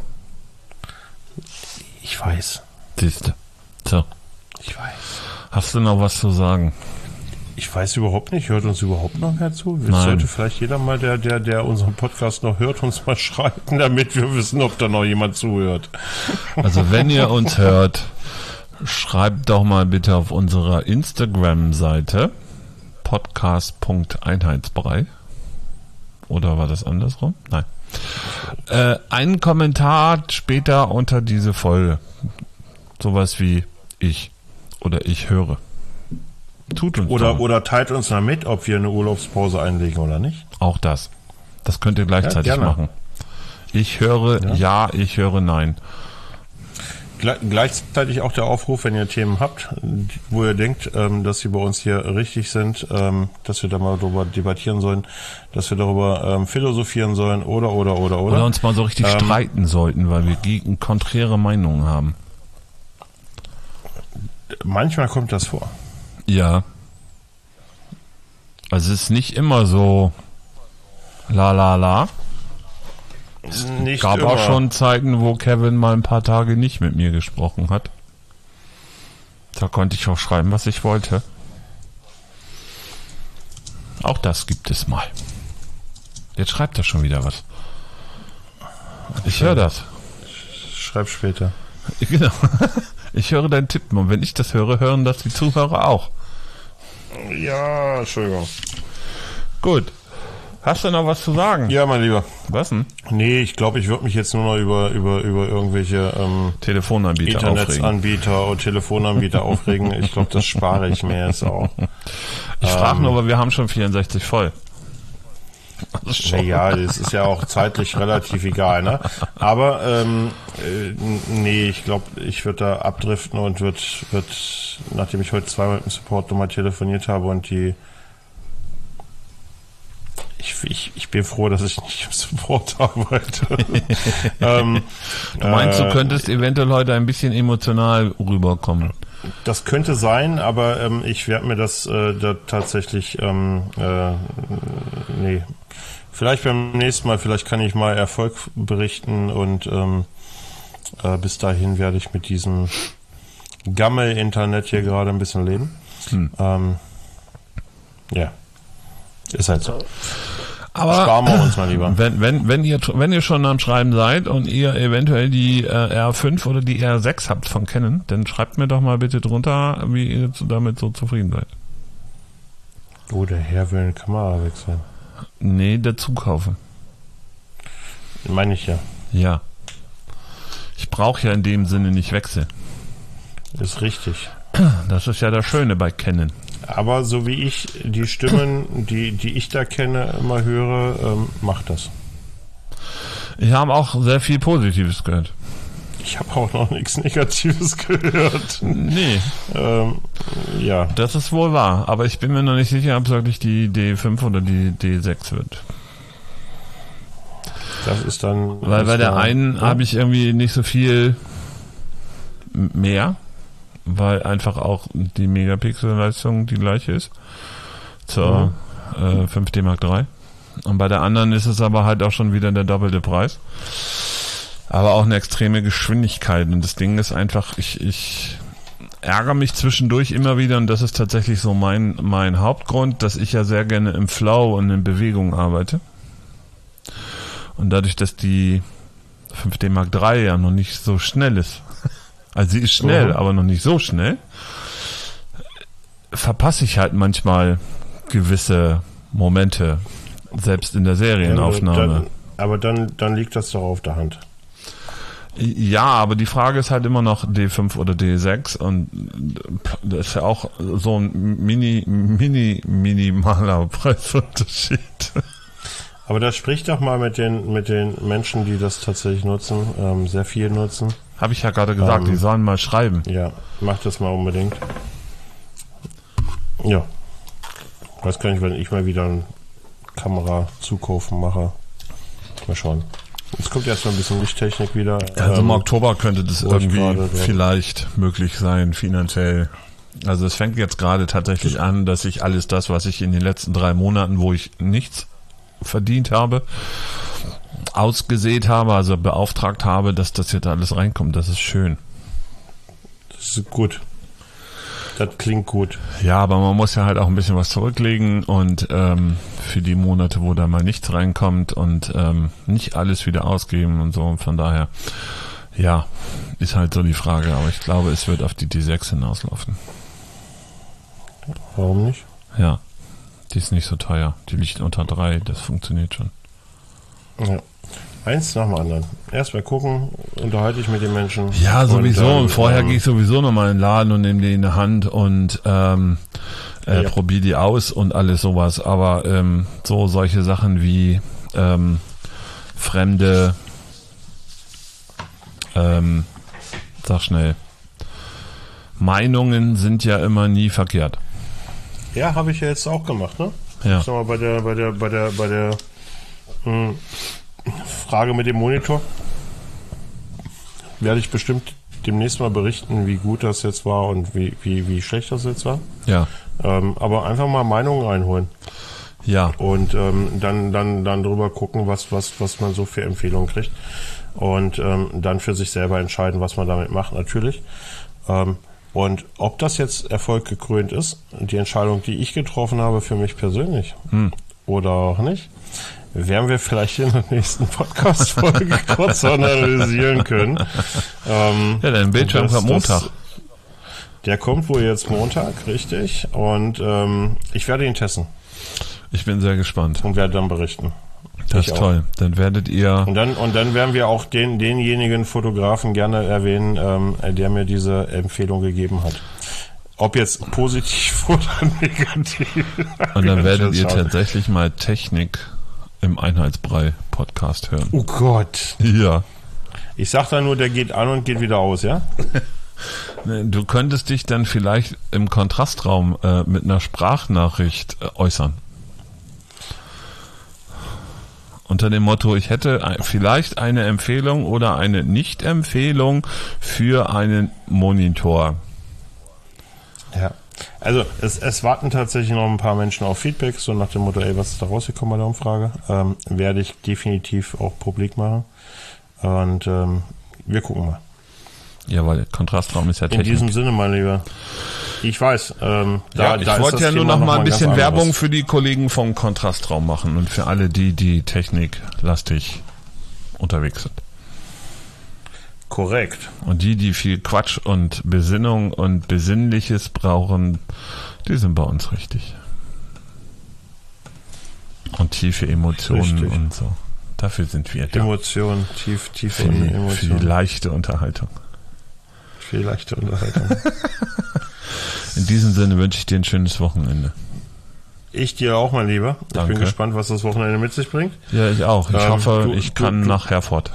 Ich weiß. Siehste. So. Ich weiß. Hast du noch was zu sagen? Ich weiß überhaupt nicht, hört uns überhaupt noch wer zu? Jetzt Nein. sollte vielleicht jeder mal, der, der, der unseren Podcast noch hört, uns mal schreiben, damit wir wissen, ob da noch jemand zuhört. Also wenn ihr uns hört, schreibt doch mal bitte auf unserer Instagram-Seite podcast punkt einheitsbrei. Oder war das andersrum? Nein. Äh, einen Kommentar später unter diese Folge. Sowas wie ich oder ich höre. Tut uns Oder, doch. oder teilt uns mal mit, ob wir eine Urlaubspause einlegen oder nicht. Auch das. Das könnt ihr gleichzeitig Ja, gerne. machen. Ich höre ja. ja, ich höre nein. Gle- gleichzeitig auch der Aufruf, wenn ihr Themen habt, wo ihr denkt, ähm, dass sie bei uns hier richtig sind, ähm, dass wir da mal darüber debattieren sollen, dass wir darüber ähm, philosophieren sollen oder, oder, oder, oder. Oder uns mal so richtig ähm, streiten sollten, weil wir gegen konträre Meinungen haben. Manchmal kommt das vor. Ja. Also es ist nicht immer so la la la. Es Nicht gab immer. auch schon Zeiten, wo Kevin mal ein paar Tage nicht mit mir gesprochen hat. Da konnte ich auch schreiben, was ich wollte. Auch das gibt es mal. Jetzt schreibt er schon wieder was. Ich höre das. Schreib später. Genau. Ich höre deinen Tippen und wenn ich das höre, hören das die Zuhörer auch. Ja, Entschuldigung. Gut. Hast du noch was zu sagen? Ja, mein Lieber. Was denn? Nee, ich glaube, ich würde mich jetzt nur noch über, über, über irgendwelche ähm, Telefonanbieter aufregen. Internetsanbieter und Telefonanbieter aufregen. Ich glaube, das spare ich mir jetzt auch. Ich frage nur, weil wir haben schon vierundsechzig voll. Naja, das ist ja auch zeitlich relativ egal, ne? Aber ähm, äh, nee, ich glaube, ich würde da abdriften und wird, wird, nachdem ich heute zweimal mit dem Support nochmal telefoniert habe und die ich, ich, ich bin froh, dass ich nicht im Support arbeite. ähm, Du meinst, äh, du könntest eventuell heute ein bisschen emotional rüberkommen? Das könnte sein, aber ähm, ich werde mir das äh, da tatsächlich, ähm, äh, nee, vielleicht beim nächsten Mal, vielleicht kann ich mal Erfolg berichten und ähm, äh, bis dahin werde ich mit diesem Gammel-Internet hier gerade ein bisschen leben. Hm. Ähm, ja, ist halt so. Aber sparen wir uns mal lieber. Wenn, wenn, wenn, ihr, wenn ihr schon am Schreiben seid und ihr eventuell die äh, R fünf oder die R sechs habt von Canon, dann schreibt mir doch mal bitte drunter, wie ihr damit so zufrieden seid. Oh, der Herr will eine Kamera wechseln. Nee, dazu kaufen. Meine ich ja. Ja. Ich brauche ja in dem Sinne nicht wechseln. Ist richtig. Das ist ja das Schöne bei Canon. Aber so wie ich die Stimmen, die, die ich da kenne, immer höre, ähm, macht das. Ich habe auch sehr viel Positives gehört. Ich habe auch noch nichts Negatives gehört. Nee. Ähm, ja. Das ist wohl wahr, aber ich bin mir noch nicht sicher, ob es wirklich die D fünf oder die D sechs wird. Das ist dann... Weil bei der einen ja. habe ich irgendwie nicht so viel mehr, weil einfach auch die Megapixel-Leistung die gleiche ist zur mhm. äh, fünf D Mark drei. Und bei der anderen ist es aber halt auch schon wieder der doppelte Preis. Aber auch eine extreme Geschwindigkeit. Und das Ding ist einfach, ich, ich ärgere mich zwischendurch immer wieder, und das ist tatsächlich so mein, mein Hauptgrund, dass ich ja sehr gerne im Flow und in Bewegung arbeite. Und dadurch, dass die fünf D Mark drei ja noch nicht so schnell ist, also sie ist schnell, mhm. aber noch nicht so schnell, verpasse ich halt manchmal gewisse Momente, selbst in der Serienaufnahme. Dann, aber dann, dann liegt das doch auf der Hand. Ja, aber die Frage ist halt immer noch D fünf oder D sechs, und das ist ja auch so ein mini, mini, minimaler Preisunterschied. Aber da sprich doch mal mit den, mit den Menschen, die das tatsächlich nutzen, ähm, sehr viel nutzen. Habe ich ja gerade gesagt, ähm, die sollen mal schreiben. Ja, mach das mal unbedingt. Ja. Weiß gar nicht, wenn ich mal wieder eine Kamera zukaufen mache. Mal schauen. Es kommt erstmal ein bisschen Lichttechnik wieder. Also im ähm, Oktober könnte das wo ich irgendwie gerade dran- vielleicht möglich sein, finanziell. Also es fängt jetzt gerade tatsächlich an, dass ich alles das, was ich in den letzten drei Monaten, wo ich nichts verdient habe, ausgesät habe, also beauftragt habe, dass das jetzt alles reinkommt. Das ist schön. Das ist gut. Das klingt gut. Ja, aber man muss ja halt auch ein bisschen was zurücklegen und ähm, für die Monate, wo da mal nichts reinkommt und ähm, nicht alles wieder ausgeben und so. Und von daher, ja, ist halt so die Frage. Aber ich glaube, es wird auf die D sechs hinauslaufen. Warum nicht? Ja, die ist nicht so teuer. Die liegt unter drei, das funktioniert schon. Ja. Eins nach dem anderen. Erstmal gucken, unterhalte ich mit den Menschen. Ja, sowieso. Und, dann, und vorher ähm, gehe ich sowieso nochmal in den Laden und nehme die in die Hand und ähm, äh, Ja. probiere die aus und alles sowas. Aber ähm, so solche Sachen wie ähm, fremde, ähm, sag schnell, Meinungen sind ja immer nie verkehrt. Ja, habe ich ja jetzt auch gemacht, ne? Ja. Sag mal, bei der, bei der, bei der, bei der mh, Frage mit dem Monitor werde ich bestimmt demnächst mal berichten, wie gut das jetzt war und wie, wie, wie schlecht das jetzt war. Ja. Ähm, aber einfach mal Meinungen einholen Ja. und ähm, dann, dann, dann drüber gucken, was, was, was man so für Empfehlungen kriegt und ähm, dann für sich selber entscheiden, was man damit macht, natürlich. Ähm, und ob das jetzt Erfolg gekrönt ist, die Entscheidung, die ich getroffen habe für mich persönlich Hm. oder auch nicht, werden wir vielleicht in der nächsten Podcast-Folge kurz analysieren können. Ähm, Ja, dein Bildschirm das- kommt Montag. das- Der kommt wohl jetzt Montag, richtig. Und ähm, ich werde ihn testen Ich bin sehr gespannt. und werde dann berichten. Das Ich ist auch. toll. Dann werdet ihr... Und dann, und dann werden wir auch den, denjenigen Fotografen gerne erwähnen, ähm, der mir diese Empfehlung gegeben hat. Ob jetzt positiv oder negativ. Und dann werdet ihr Schauen. tatsächlich mal Technik im Einheitsbrei-Podcast hören. Oh Gott. Ja. Ich sag da nur, der geht an und geht wieder aus, ja? Du könntest dich dann vielleicht im Kontrastraum äh, mit einer Sprachnachricht äh, äußern. Unter dem Motto, ich hätte ein, vielleicht eine Empfehlung oder eine Nicht-Empfehlung für einen Monitor. Ja. Also es, es warten tatsächlich noch ein paar Menschen auf Feedback, so nach dem Motto, ey, was ist da rausgekommen bei der Umfrage? Ähm, werde ich definitiv auch publik machen. Und ähm, wir gucken mal. Ja, weil Kontrastraum ist ja In Technik. diesem Sinne, mein Lieber. Ich weiß, ähm, da, Ja, ich da ist wollte das ja nur Thema noch mal ein ganz bisschen anderes. Werbung für die Kollegen vom Kontrastraum machen und für alle die, die techniklastig unterwegs sind. Korrekt. Und die, die viel Quatsch und Besinnung und Besinnliches brauchen, die sind bei uns richtig. Und tiefe Emotionen Richtig. und so. Dafür sind wir da. Emotionen, tief, tiefe Für die, für die Emotionen. leichte Unterhaltung. Viel leichte Unterhaltung. In diesem Sinne wünsche ich dir ein schönes Wochenende. Ich dir auch, mein Lieber. Ich Danke. bin gespannt, was das Wochenende mit sich bringt. Ja, ich auch. Ich Ähm, hoffe, du- ich du- kann du- nach Herford.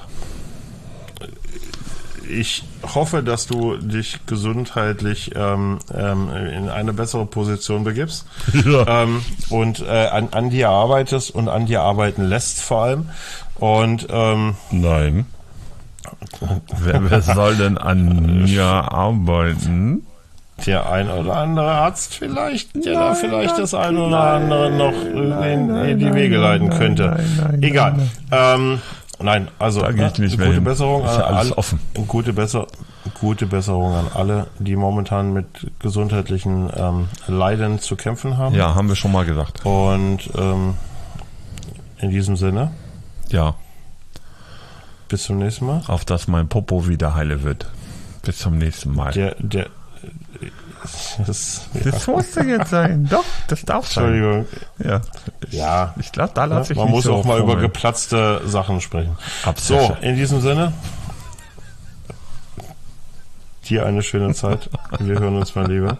Ich hoffe, dass du dich gesundheitlich ähm, ähm, in eine bessere Position begibst. Ja. ähm, und äh, an, an dir arbeitest und an dir arbeiten lässt vor allem. Und ähm, Nein. Wer, wer soll denn an mir arbeiten? der ein oder andere Arzt vielleicht, der da vielleicht das eine oder andere noch in, in die Wege leiten könnte. nein, nein, Egal. nein, Ähm, nein, also Da gehe ich nicht mehr gute hin. Besserung Ist an ja alles alle, offen. Gute, Besser, gute Besserung an alle, die momentan mit gesundheitlichen ähm, Leiden zu kämpfen haben. Ja, haben wir schon mal gesagt. Und ähm, in diesem Sinne, Ja, bis zum nächsten Mal. auf dass mein Popo wieder heile wird. Bis zum nächsten Mal. Der, der, das, Das musste jetzt sein. Doch, das darf sein. Entschuldigung. Ja. Ich, Ja. Ich glaube, da lasse ich Man nicht muss so auch mal über fummeln. geplatzte Sachen sprechen. Absolut. So, in diesem Sinne, dir eine schöne Zeit. Wir hören uns mal lieber.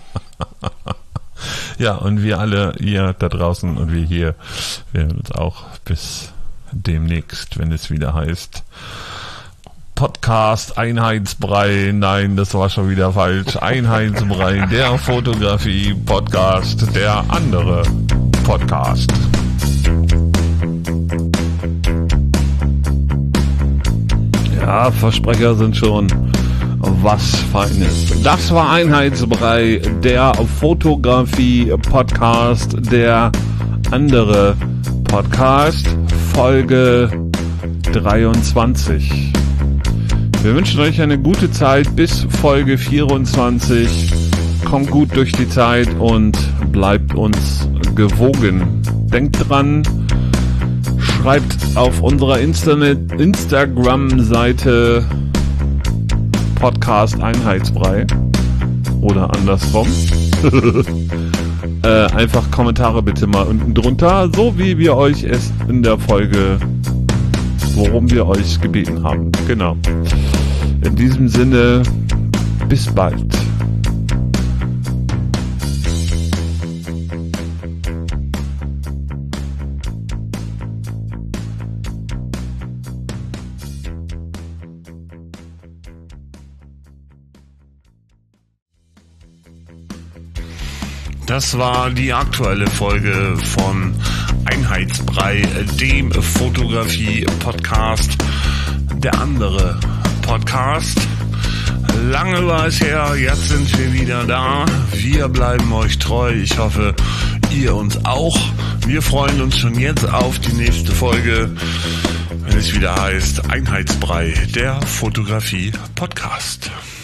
Ja, und wir alle, ihr da draußen und wir hier, wir hören uns auch bis demnächst, wenn es wieder heißt Podcast Einheitsbrei. Nein, das war schon wieder falsch. Einheitsbrei, der Fotografie-Podcast, der andere Podcast. Ja, Versprecher sind schon was Feines. Das war Einheitsbrei, der Fotografie-Podcast, der andere Podcast, Folge dreiundzwanzig. Wir wünschen euch eine gute Zeit bis Folge vierundzwanzig. Kommt gut durch die Zeit und bleibt uns gewogen. Denkt dran, schreibt auf unserer Internet Instagram-Seite Podcast Einheitsbrei oder andersrum. äh, einfach Kommentare bitte mal unten drunter, so wie wir euch es in der Folge, worum wir euch gebeten haben. Genau. In diesem Sinne, bis bald. Das war die aktuelle Folge von Einheitsbrei, dem Fotografie-Podcast, der andere Podcast. Lange war es her, jetzt sind wir wieder da. Wir bleiben euch treu. Ich hoffe, ihr uns auch. Wir freuen uns schon jetzt auf die nächste Folge, wenn es wieder heißt Einheitsbrei, der Fotografie-Podcast.